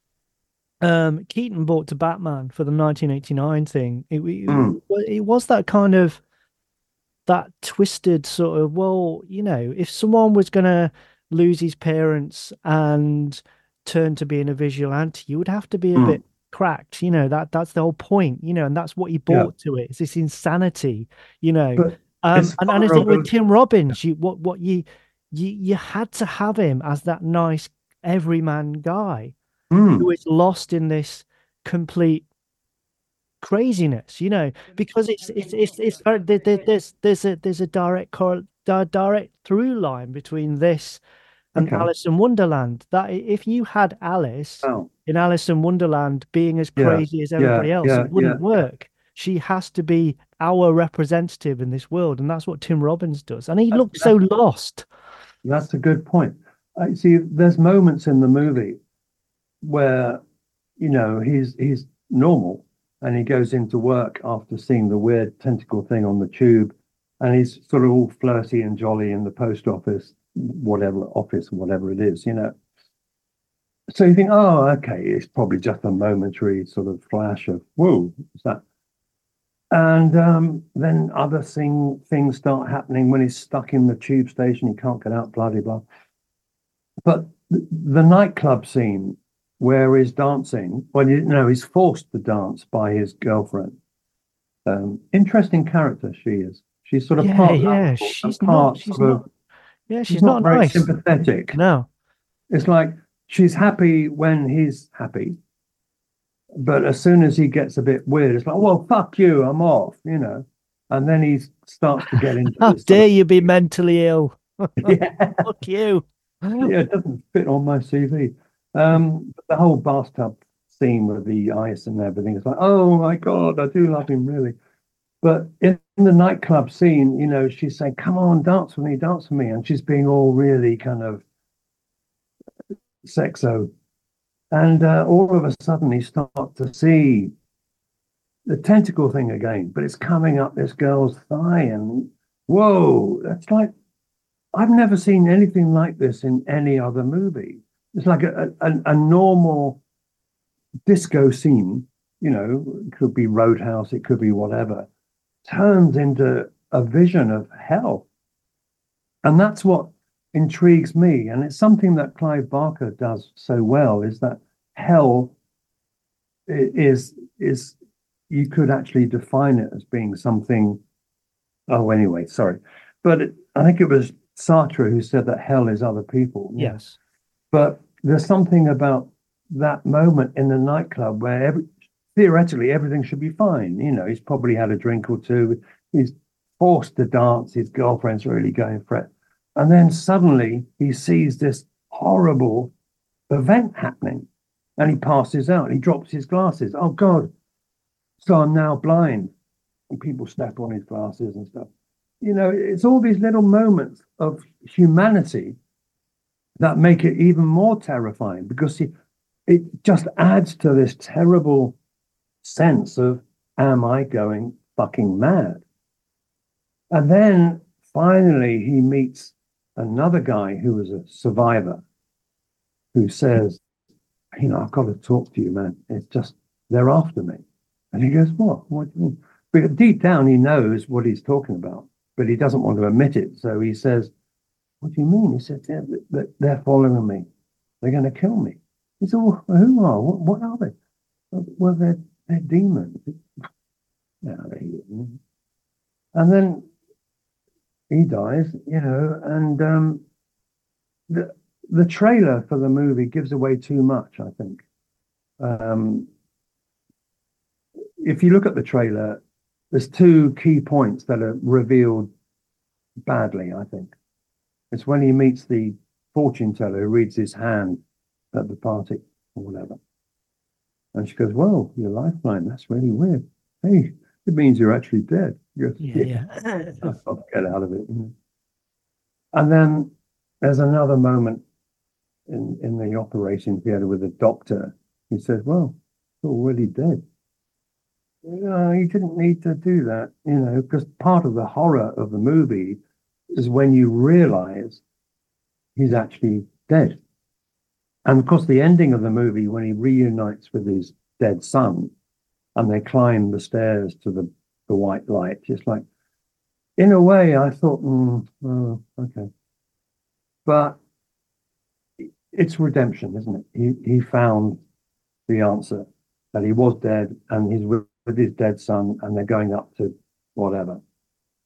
Keaton brought to Batman for the 1989 thing, it was that kind of that twisted sort of, well, you know, if someone was going to lose his parents and turn to being a vigilante, you would have to be a bit cracked, you know. That's the whole point, you know, and that's what he brought to it. It's this insanity, you know. And I think with Tim Robbins, what you you had to have him as that nice everyman guy Mm, who is lost in this complete craziness, because it's very there's a direct through line between this and okay. Alice in Wonderland. That if you had Alice Oh, in Alice in Wonderland being as yeah, crazy as yeah, everybody else, yeah, it yeah, wouldn't yeah. work. She has to be our representative in this world, and that's what Tim Robbins does. And he looks so lost. That's a good point. I see. There's moments in the movie where he's normal and he goes into work after seeing the weird tentacle thing on the tube, and he's sort of all flirty and jolly in the post office, whatever it is. So you think, oh, okay, it's probably just a momentary sort of flash of whoa, what's that? And then other things start happening when he's stuck in the tube station. He can't get out, blah, blah, blah. But the nightclub scene where he's dancing, he's forced to dance by his girlfriend. Interesting character she is. She's sort of part lovable and part she's not not very nice. sympathetic. No. It's like she's happy when he's happy. But as soon as he gets a bit weird, it's like, well, fuck you, I'm off, And then he starts to get into How this dare you be mentally ill? yeah, Fuck you. yeah, it doesn't fit on my CV. The whole bathtub scene with the ice and everything, it's like, oh my God, I do love him really. But in the nightclub scene, she's saying, come on, dance with me. And she's being all really kind of sexo. And all of a sudden, you start to see the tentacle thing again, but it's coming up this girl's thigh. And whoa, that's like, I've never seen anything like this in any other movie. It's like a normal disco scene, it could be Roadhouse, it could be whatever, turns into a vision of hell. And that's what intrigues me. And it's something that Clive Barker does so well, is that hell is you could actually define it as being something. Oh, anyway, sorry. But I think it was Sartre who said that hell is other people. Yes. But there's something about that moment in the nightclub where theoretically everything should be fine. He's probably had a drink or two. He's forced to dance. His girlfriend's really going for it. And then suddenly he sees this horrible event happening and he passes out. He drops his glasses. Oh, God. So I'm now blind. And people step on his glasses and stuff. It's all these little moments of humanity that make it even more terrifying, because it just adds to this terrible sense of, am I going fucking mad? And then finally he meets another guy who was a survivor who says, I've got to talk to you, man. It's just, they're after me. And he goes, what? What do you mean? But deep down, he knows what he's talking about, but he doesn't want to admit it. So he says, what do you mean? He said, they're following me. They're going to kill me. He said, well, who are? What are they? Well, they're demons. Yeah, and then he dies, and the trailer for the movie gives away too much, I think. If you look at the trailer, there's two key points that are revealed badly, I think. It's when he meets the fortune teller who reads his hand at the party or whatever. And she goes, well, your lifeline, that's really weird. Hey, it means you're actually dead. You're Yeah. I'll get out of it. And then there's another moment in the operating theater with the doctor. He says, well, you're already dead. You didn't need to do that, because part of the horror of the movie is when you realize he's actually dead. And of course, the ending of the movie, when he reunites with his dead son and they climb the stairs to the white light, it's like, in a way, I thought, oh, okay. But it's redemption, isn't it? He found the answer, that he was dead and he's with his dead son and they're going up to whatever.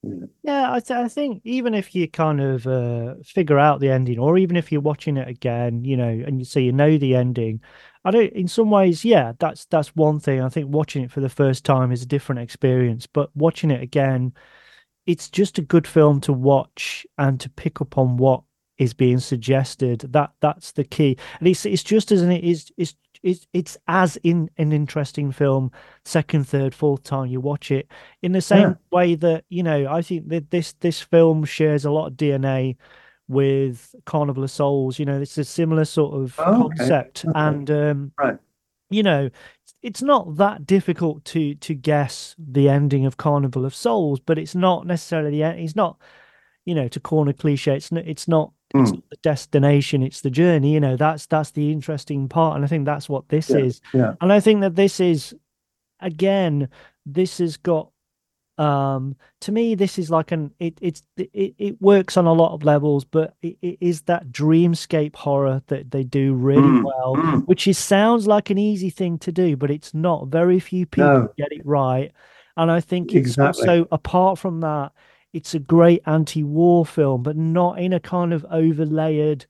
Yeah, I think even if you kind of figure out the ending, or even if you're watching it again, and you say you know the ending, I don't. In some ways, yeah, that's one thing. I think watching it for the first time is a different experience, but watching it again, it's just a good film to watch and to pick up on what is being suggested. That's the key, and it's just as it's as in an interesting film second, third, fourth time you watch it, in the same way that I think that this film shares a lot of DNA with Carnival of Souls. It's a similar sort of concept, and Right. it's not that difficult to guess the ending of Carnival of Souls, but it's not necessarily it's not, to corner cliche, it's not the destination, it's the journey. That's the interesting part, and I think that's what this is. Yeah. And I think that this is, again, this has got to me, this is like it works on a lot of levels, but it is that dreamscape horror that they do really well, which sounds like an easy thing to do, but it's not. Very few people get it right. And I think it's also, apart from that, it's a great anti-war film, but not in a kind of overlayered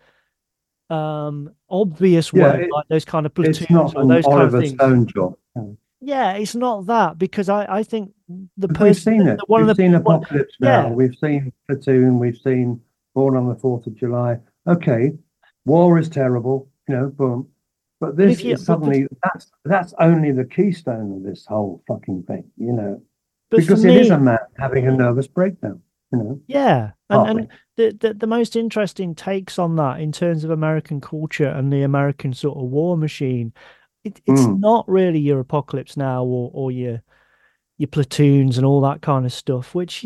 obvious way, like those kind of Platoons or those kind of things. Stone job. Yeah, it's not that, because I think we've seen it. We've seen Apocalypse Now. We've seen Platoon. We've seen Born on the 4th of July. Okay, war is terrible, boom. But this is suddenly that's only the keystone of this whole fucking thing, because it is a man having a nervous breakdown. Yeah, and the most interesting takes on that in terms of American culture and the American sort of war machine. It's not really your Apocalypse Now or your Platoons and all that kind of stuff, which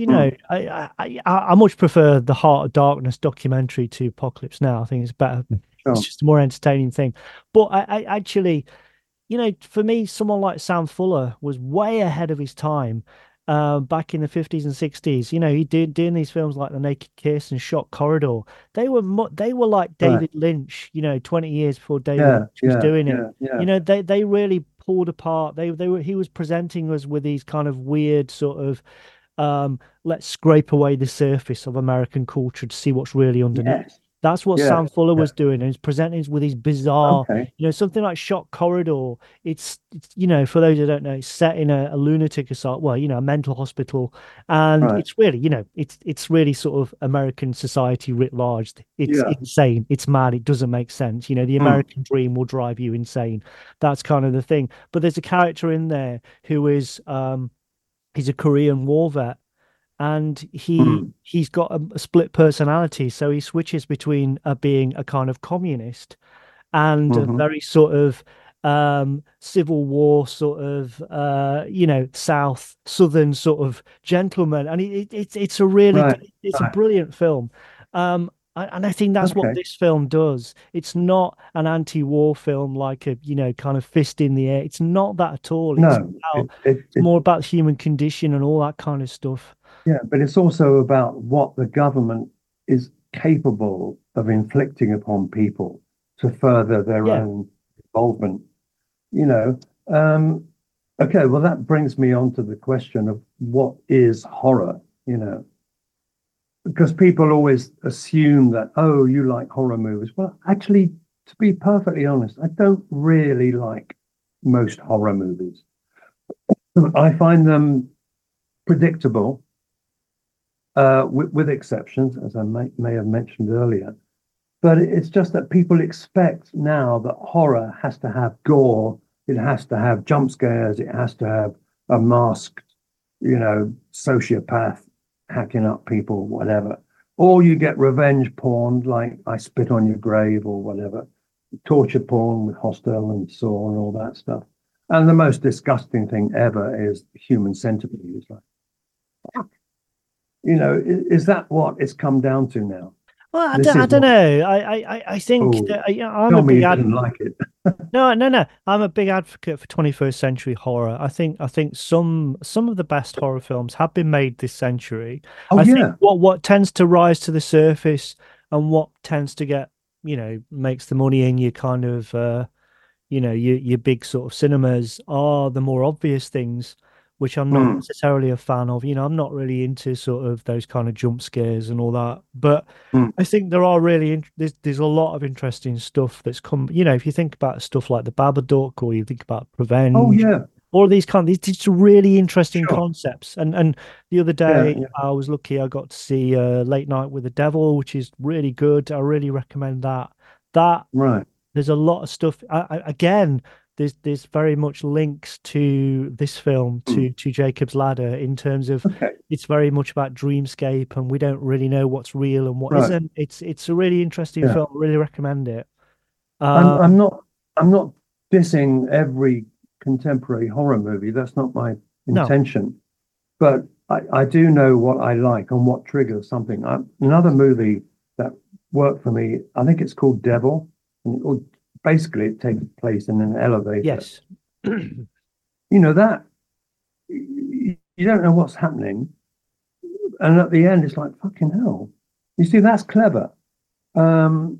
I much prefer the Heart of Darkness documentary to Apocalypse Now. I think it's better. It's just a more entertaining thing. But I actually, for me, someone like Sam Fuller was way ahead of his time. Back in the 50s and 60s, he did doing these films like The Naked Kiss and Shot Corridor. They were like David Lynch, 20 years before David Lynch was doing it. They really pulled apart. He was presenting us with these kind of weird sort of let's scrape away the surface of American culture to see what's really underneath. That's what Sam Fuller was doing, and he's presenting us with these bizarre, something like Shot Corridor. It's for those who don't know, it's set in a lunatic asylum, a mental hospital, and it's really, it's really sort of American society writ large. It's insane, it's mad, it doesn't make sense. The American dream will drive you insane. That's kind of the thing. But there's a character in there who is, he's a Korean war vet. And he's got a split personality, so he switches between being a kind of communist and a very sort of Civil War sort of southern sort of gentleman, and it's a really it's a brilliant film. And I think that's what this film does. It's not an anti-war film like a kind of fist in the air. It's not that at all. It's more about the human condition and all that kind of stuff. Yeah, but it's also about what the government is capable of inflicting upon people to further their own involvement. Okay, well, that brings me on to the question of what is horror, because people always assume that, oh, you like horror movies. Well, actually, to be perfectly honest, I don't really like most horror movies. I find them predictable. With exceptions, as I may have mentioned earlier. But it's just that people expect now that horror has to have gore, it has to have jump scares, it has to have a masked, sociopath hacking up people, whatever. Or you get revenge porn, like I Spit on Your Grave or whatever. Torture porn with Hostel and Saw and all that stuff. And the most disgusting thing ever is Human Centipede. It's like, fuck. Is that what it's come down to now? Well, I don't know. I think that, I'm a big advocate. Like it. No. I'm a big advocate for 21st century horror. I think some of the best horror films have been made this century. I think what tends to rise to the surface and what tends to get, makes the money in your kind of, your big sort of cinemas are the more obvious things. which I'm not necessarily a fan of. You know, I'm not really into sort of those kind of jump scares and all that. But I think there are really there's a lot of interesting stuff that's come. You know, if you think about stuff like the Babadook, or you think about Revenge. Oh yeah. All of these these really interesting concepts. And the other day I was lucky, I got to see Late Night with the Devil, which is really good. I really recommend that. There's a lot of stuff. Again, there's very much links to this film, to Jacob's Ladder, in terms of it's very much about dreamscape, and we don't really know what's real and what isn't. It's a really interesting film. I really recommend it. I'm not dissing every contemporary horror movie. That's not my intention. But I do know what I like and what triggers something. Another movie that worked for me, I think it's called Devil. And basically, it takes place in an elevator. Yes. You know, that you don't know what's happening. And at the end, it's like, fucking hell. You see, that's clever. There's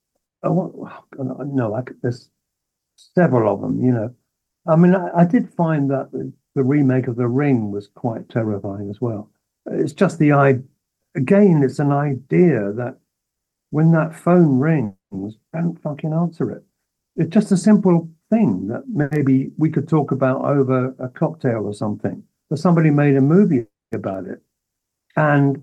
several of them, you know. I mean, I did find that the remake of The Ring was quite terrifying as well. It's just again, it's an idea that when that phone rings, don't fucking answer it. It's just a simple thing that maybe we could talk about over a cocktail or something. But somebody made a movie about it. And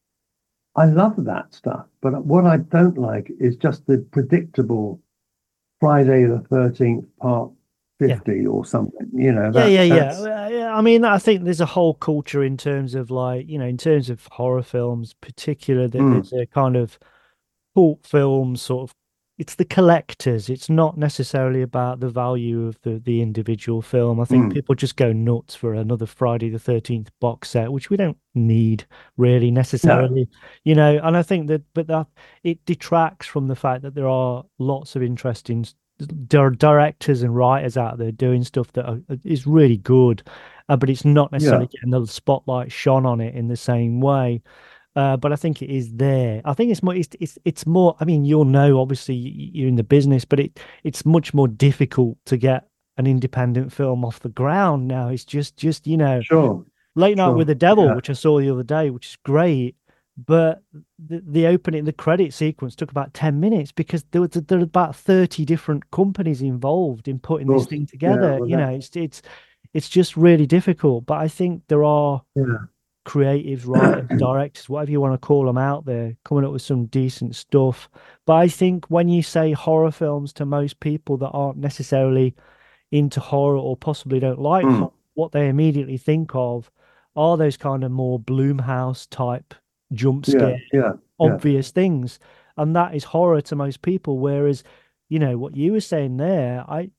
I love that stuff. But what I don't like is just the predictable Friday the 13th part 50 or something, you know. I mean, I think there's a whole culture in terms of, like, you know, in terms of horror films, particular, that there's a kind of cult film sort of. It's the collectors. It's not necessarily about the value of the individual film. I think people just go nuts for another Friday the 13th box set, which we don't need really necessarily, you know. And I think that it detracts from the fact that there are lots of interesting directors and writers out there doing stuff that is really good, but it's not necessarily getting the spotlight shone on it in the same way. But I think it is there. I think it's more. I mean, you'll know, obviously, you're in the business, but it's much more difficult to get an independent film off the ground now. It's just you know, Late Night with the Devil, which I saw the other day, which is great. But the opening, the credit sequence took about 10 minutes because there were about 30 different companies involved in putting this thing together. You know, it's just really difficult. But I think there are creatives, writers, directors, whatever you want to call them, out there coming up with some decent stuff. But I think when you say horror films to most people that aren't necessarily into horror or possibly don't like horror, what they immediately think of are those kind of more Blumhouse type jump scare, obvious things, and that is horror to most people. Whereas, you know, what you were saying there, I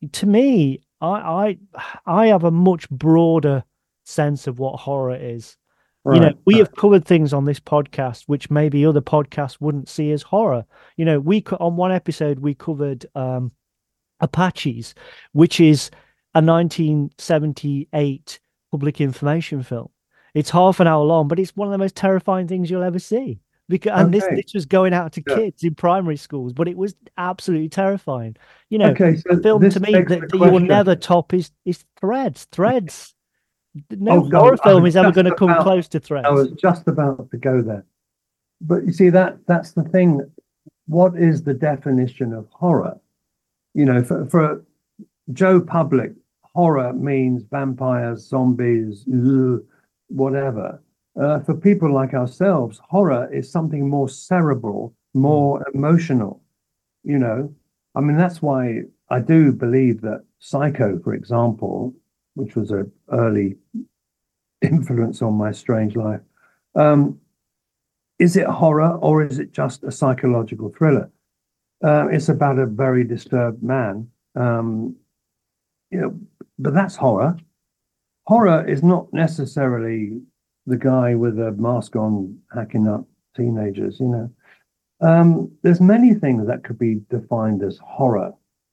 have a much broader sense of what horror is. You know, we have covered things on this podcast which maybe other podcasts wouldn't see as horror. You know, on one episode we covered Apaches, which is a 1978 public information film. It's half an hour long, but it's one of the most terrifying things you'll ever see. Because this was going out to kids in primary schools, but it was absolutely terrifying. You know, the film to me that you will never top is Threads. Threads. No horror film is ever going to come close to Threads. I was just about to go there. But you see, that's the thing. What is the definition of horror? You know, for Joe Public, horror means vampires, zombies, whatever. For people like ourselves, horror is something more cerebral, more emotional. You know, I mean, that's why I do believe that Psycho, for example, which was an early influence on my strange life, is it horror or is it just a psychological thriller? It's about a very disturbed man, you know, but that's horror. Horror is not necessarily the guy with a mask on hacking up teenagers, you know. There's many things that could be defined as horror.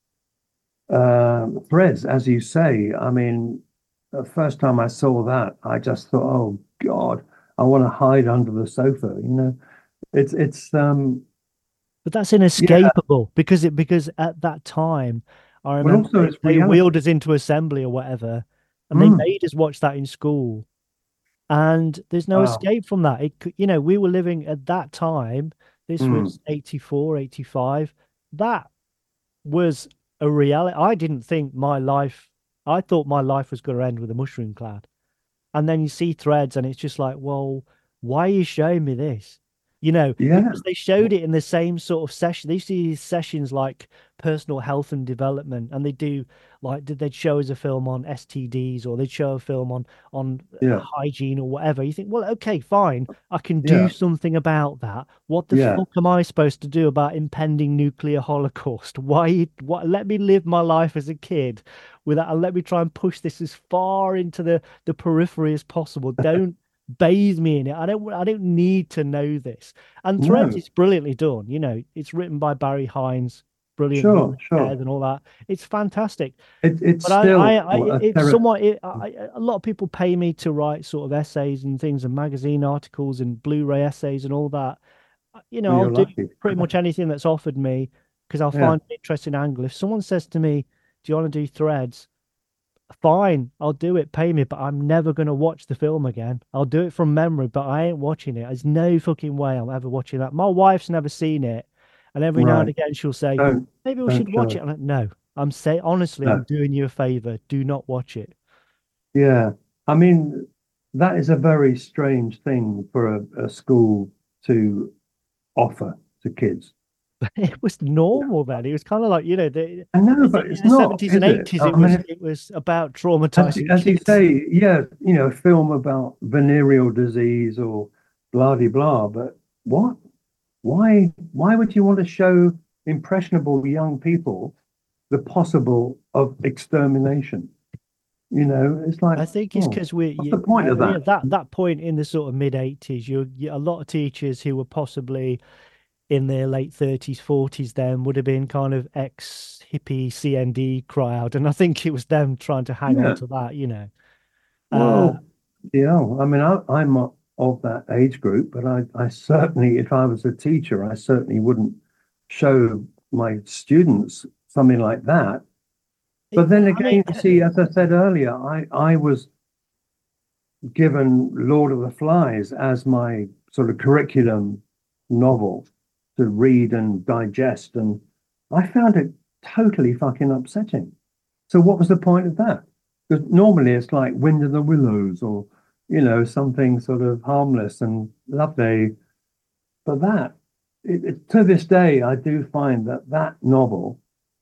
Threads, as you say, I mean, the first time I saw that, I just thought, oh God, I want to hide under the sofa, you know. It's but that's inescapable because at that time, I remember they wheeled us into assembly or whatever, and they made us watch that in school. And there's no Wow. escape from that. We were living at that time. This was 84, 85. That was a reality. I thought my life was going to end with a mushroom cloud. And then you see Threads and it's just like, well, why are you showing me this? Yeah. Because they showed it in the same sort of session. They used to do these sessions like personal health and development, and they'd show us a film on STDs, or they'd show a film on hygiene or whatever. You think, well, okay, fine, I can do something about that. What the fuck am I supposed to do about impending nuclear holocaust? What? Let me live my life as a kid without, and let me try and push this as far into the periphery as possible. Don't bathe me in it. I don't need to know this. And Threads is brilliantly done. It's written by Barry Hines, brilliant, sure, and all that. It's fantastic. It's but still a lot of people pay me to write sort of essays and things and magazine articles and Blu-ray essays and all that. I'll do pretty much anything that's offered me because I'll find an interesting angle. If someone says to me, "Do you want to do Threads?" Fine, I'll do it, pay me, but I'm never going to watch the film again. I'll do it from memory, but I ain't watching it. There's no fucking way I'm ever watching that. My wife's never seen it, and every now and again she'll say, maybe we should watch it. I'm like, no, honestly, I'm doing you a favor. Do not watch it. Yeah. I mean, that is a very strange thing for a school to offer to kids. It was normal then. It was kind of like, I know, but it's in the not, 70s and 80s. It was about traumatizing as you kids. say, a film about venereal disease or blah de blah. But what? Why would you want to show impressionable young people the possible of extermination? It's like, I think it's because what's the point of that? That point in the sort of mid 80s, a lot of teachers who were possibly in their late 30s, 40s then would have been kind of ex-hippie CND crowd. And I think it was them trying to hang on to that, Well, I mean, I'm not of that age group, but I certainly, if I was a teacher, I certainly wouldn't show my students something like that. But then again, see, as I said earlier, I was given Lord of the Flies as my sort of curriculum novel to read and digest, and I found it totally fucking upsetting. So what was the point of that? Because normally it's like Wind in the Willows or something sort of harmless and lovely. But to this day, I do find that novel,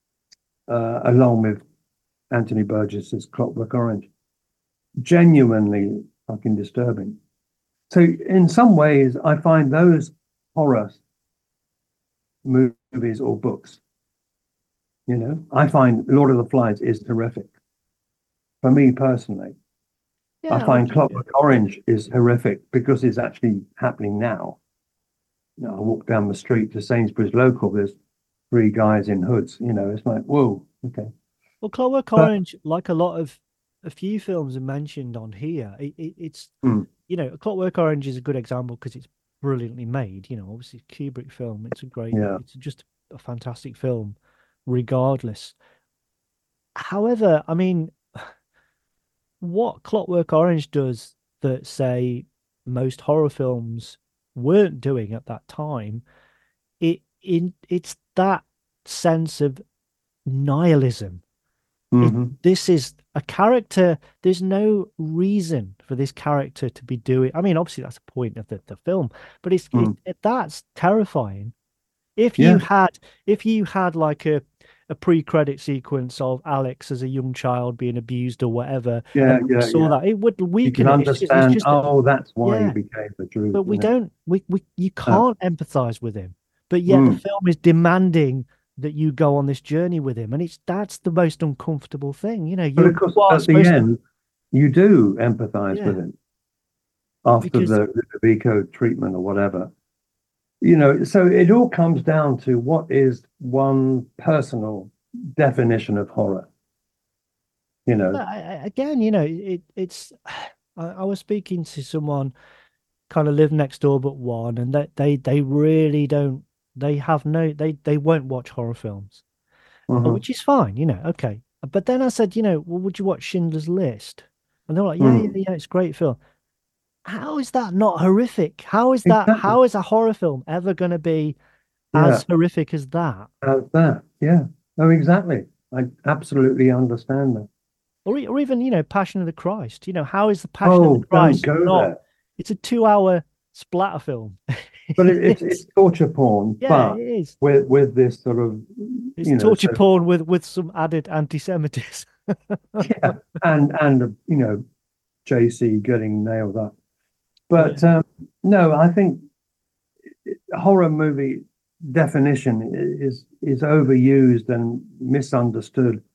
along with Anthony Burgess's Clockwork Orange, genuinely fucking disturbing. So in some ways, I find those horror movies or books, I find Lord of the Flies is terrific. For me personally, I find Clockwork Orange is horrific because it's actually happening now. I walk down the street to Sainsbury's local, there's 3 guys in hoods, it's like, whoa, okay. Well, Clockwork Orange, like a few films are mentioned on here, it's Clockwork Orange is a good example because it's brilliantly made. Obviously Kubrick film. It's it's just a fantastic film, regardless. However, I mean, what Clockwork Orange does that, say, most horror films weren't doing at that time, it's that sense of nihilism. This is a character. There's no reason for this character to be doing. I mean, obviously that's the point of the film, but that's terrifying. If you had like a pre-credit sequence of Alex as a young child being abused or whatever, that, it would weaken. You can understand. That's why he became the Druid. But you can't empathize with him. But yet the film is demanding that you go on this journey with him, and that's the most uncomfortable thing, But because at the end, you do empathize with him after the Ludovico treatment or whatever, So it all comes down to what is one personal definition of horror, Again, it's. I was speaking to someone, kind of live next door but one, and they really don't. They won't watch horror films, which is fine, okay. But then I said, well, would you watch Schindler's List? And they're like, yeah, yeah, yeah, it's a great film. How is that not horrific? How is that? Exactly. How is a horror film ever going to be Yeah, as horrific as that? that. Yeah. Oh, exactly. I absolutely understand that. Or even, Passion of the Christ. How is the Passion of Oh, the don't Christ go not? there. It's a 2 hour splatter film. But it's torture porn, Yeah, but it is. with this sort of, It's you know, torture so, porn with some added anti-Semitism. yeah, and JC getting nailed up. But no, I think horror movie definition is overused and misunderstood.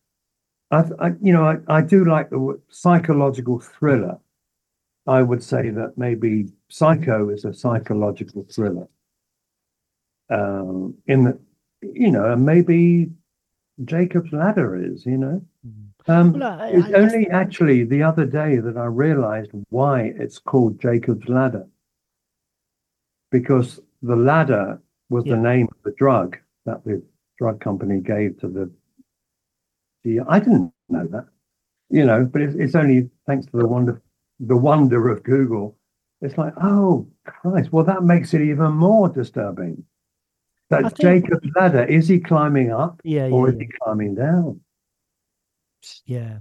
I do like the word psychological thriller. I would say that maybe Psycho is a psychological thriller. In that, and maybe Jacob's Ladder is, Well, it's only actually the other day that I realized why it's called Jacob's Ladder. Because the ladder was the name of the drug that the drug company gave to the I didn't know that, but it's only thanks to the wonder of Google. It's like, oh Christ, well that makes it even more disturbing. That Jacob's Ladder, is he climbing up or is he climbing down? Yeah.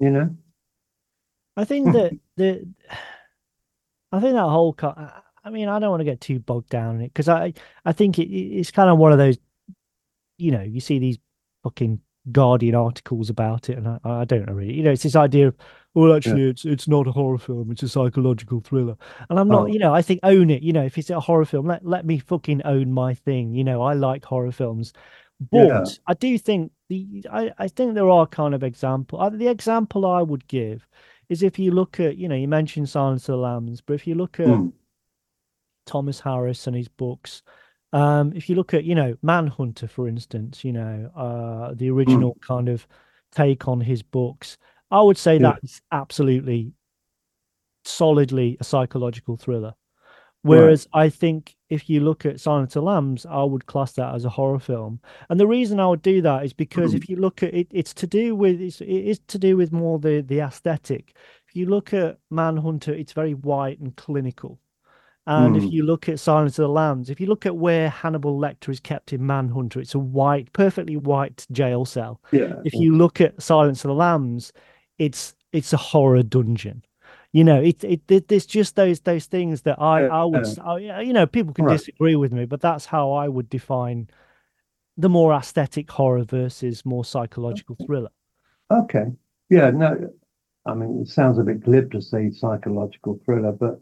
I think that I think that whole I mean, I don't want to get too bogged down in it because I think it's kind of one of those, you see these fucking Guardian articles about it, and I don't know really. It's this idea of, well, actually, it's not a horror film; it's a psychological thriller. And I'm not, I think own it. If it's a horror film, let me fucking own my thing. I like horror films, but I do think I think there are kind of examples. The example I would give is if you look at, you mentioned Silence of the Lambs, but if you look at Thomas Harris and his books. If you look at, Manhunter, for instance, the original kind of take on his books, I would say that is absolutely solidly a psychological thriller. Whereas I think if you look at Silence of the Lambs, I would class that as a horror film. And the reason I would do that is because if you look at it, it is to do with more the aesthetic. If you look at Manhunter, it's very white and clinical. And if you look at Silence of the Lambs, if you look at where Hannibal Lecter is kept in Manhunter, it's a perfectly white jail cell. Yeah. If you look at Silence of the Lambs, it's a horror dungeon. There's just those things that I would, people can disagree with me, but that's how I would define the more aesthetic horror versus more psychological thriller. Okay. Yeah. No, I mean, it sounds a bit glib to say psychological thriller, but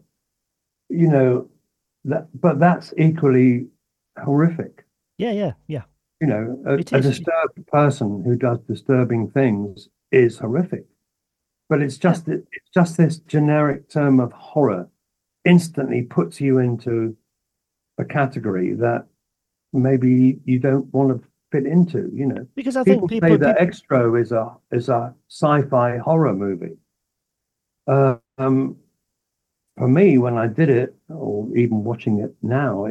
but that's equally horrific. Yeah. A disturbed person who does disturbing things is horrific. But it's just this generic term of horror instantly puts you into a category that maybe you don't want to fit into, Because I people think say that Extro is a sci-fi horror movie. For me, when I did it, or even watching it now,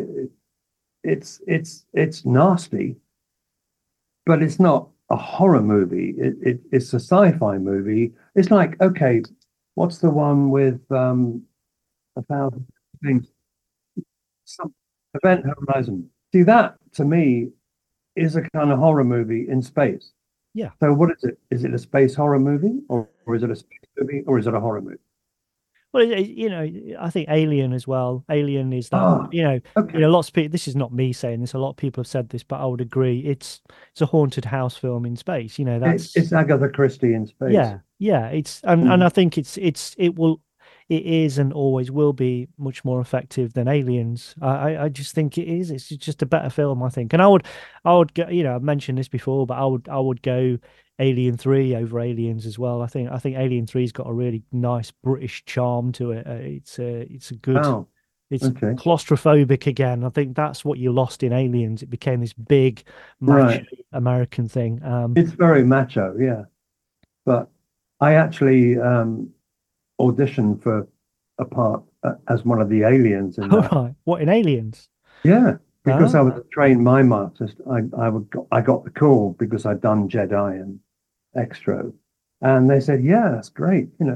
it's nasty, but it's not a horror movie. It's a sci-fi movie. It's like, okay, what's the one with 1,000 things? Some Event Horizon. See, that to me is a kind of horror movie in space. Yeah. So what is it? Is it a space horror movie, or is it a space movie, or is it a horror movie? Well, I think Alien as well. Alien is that, lots of people, this is not me saying this, a lot of people have said this, but I would agree. It's a haunted house film in space. It's Agatha Christie in space. Yeah. And I think it is and always will be much more effective than Aliens. I just think it is. It's just a better film, I think. And I would go, I've mentioned this before, but I would go Alien 3 over Aliens as well. I think Alien 3's got a really nice British charm to it. It's a good. It's claustrophobic again. I think that's what you lost in Aliens. It became this big macho American thing. It's very macho, yeah. But I actually auditioned for a part as one of the aliens in that. Right. What, in Aliens? Yeah. Because I was a trained mime artist, I got the call because I'd done Jedi and Extro, and they said, "Yeah, that's great,"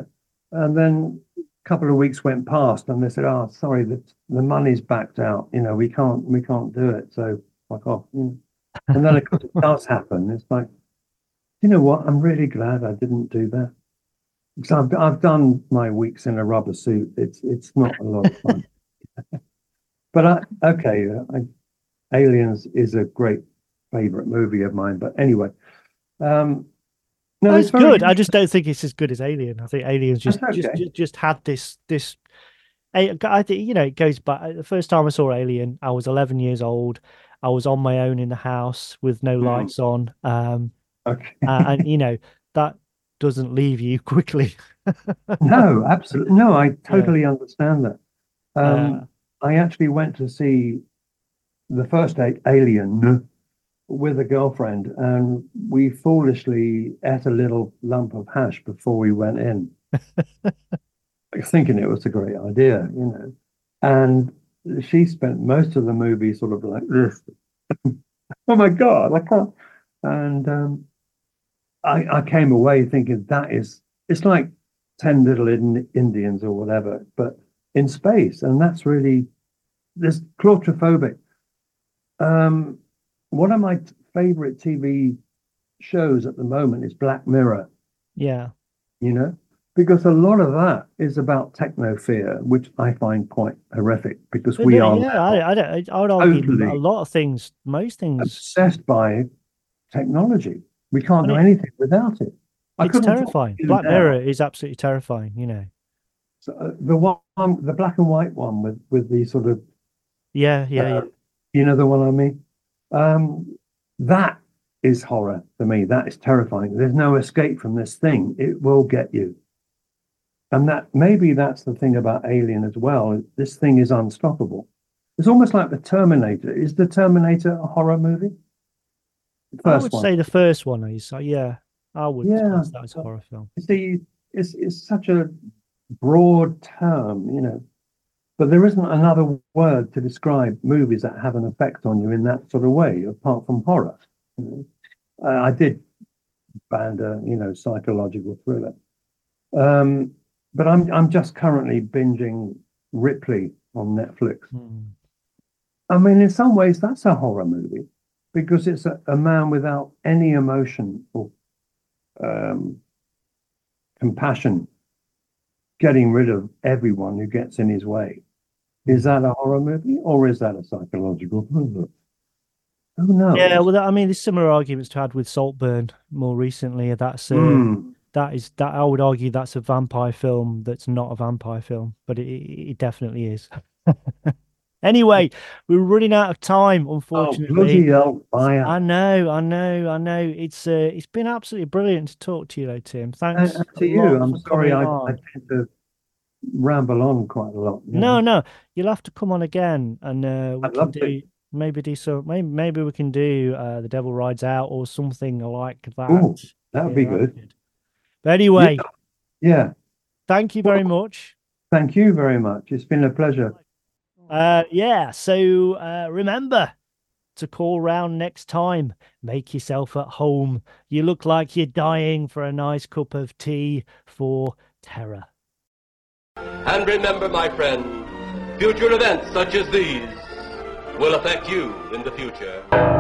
And then a couple of weeks went past, and they said, "Oh, sorry, the money's backed out. You know, we can't do it. So fuck off." And then of course it does happen. It's like, you know what? I'm really glad I didn't do that, because I've done my weeks in a rubber suit. It's not a lot of fun. But Aliens is a great favorite movie of mine. But anyway, no, it's good. I just don't think it's as good as Alien. I think Aliens just had this. I think, you know, it goes back. The first time I saw Alien, I was 11 years old. I was on my own in the house with no lights on. And you know, that doesn't leave you quickly. No, absolutely. No, I totally understand that. I actually went to see the first Alien with a girlfriend, and we foolishly ate a little lump of hash before we went in, thinking it was a great idea, you know. And she spent most of the movie sort of like this. Oh my God, I can't. And I came away thinking it's like 10 Little Indians or whatever, but in space. And that's really, this claustrophobic. One of my favorite TV shows at the moment is Black Mirror. Yeah. You know, because a lot of that is about techno fear, which I find quite horrific, because we are. Yeah, I would argue totally a lot of things, most things, obsessed by technology. We can't do anything without it. It's terrifying. Black Mirror is absolutely terrifying, you know. So, the black and white one with the sort of yeah. You know the one I mean? That is horror to me. That is terrifying. There's no escape from this thing. It will get you. And maybe that's the thing about Alien as well. This thing is unstoppable. It's almost like the Terminator. Is the Terminator a horror movie? I would say the first one is. Yeah, I would. Yeah, that's a horror film. You see, it's such a broad term, you know, but there isn't another word to describe movies that have an effect on you in that sort of way, apart from horror. You know? I did band a, you know, psychological thriller, but I'm just currently binging Ripley on Netflix. I mean, in some ways, that's a horror movie, because it's a man without any emotion or compassion, getting rid of everyone who gets in his way. Is that a horror movie, or is that a psychological thriller? Who knows? Yeah, well, I mean, there's similar arguments to had with Saltburn more recently. That I would argue that's a vampire film that's not a vampire film, but it definitely is. Anyway, we're running out of time, unfortunately. Oh, bloody hell, fire. I know. It's been absolutely brilliant to talk to you, though, Tim. Thanks to you. I'm sorry I tend to ramble on quite a lot. No, you'll have to come on again, and maybe we can do The Devil Rides Out or something like that. Ooh, that would be good. But anyway, yeah. Thank you very much. Thank you very much. It's been a pleasure. So remember to call round next time. Make yourself at home. You look like you're dying for a nice cup of tea for terror. And remember, my friend, future events such as these will affect you in the future.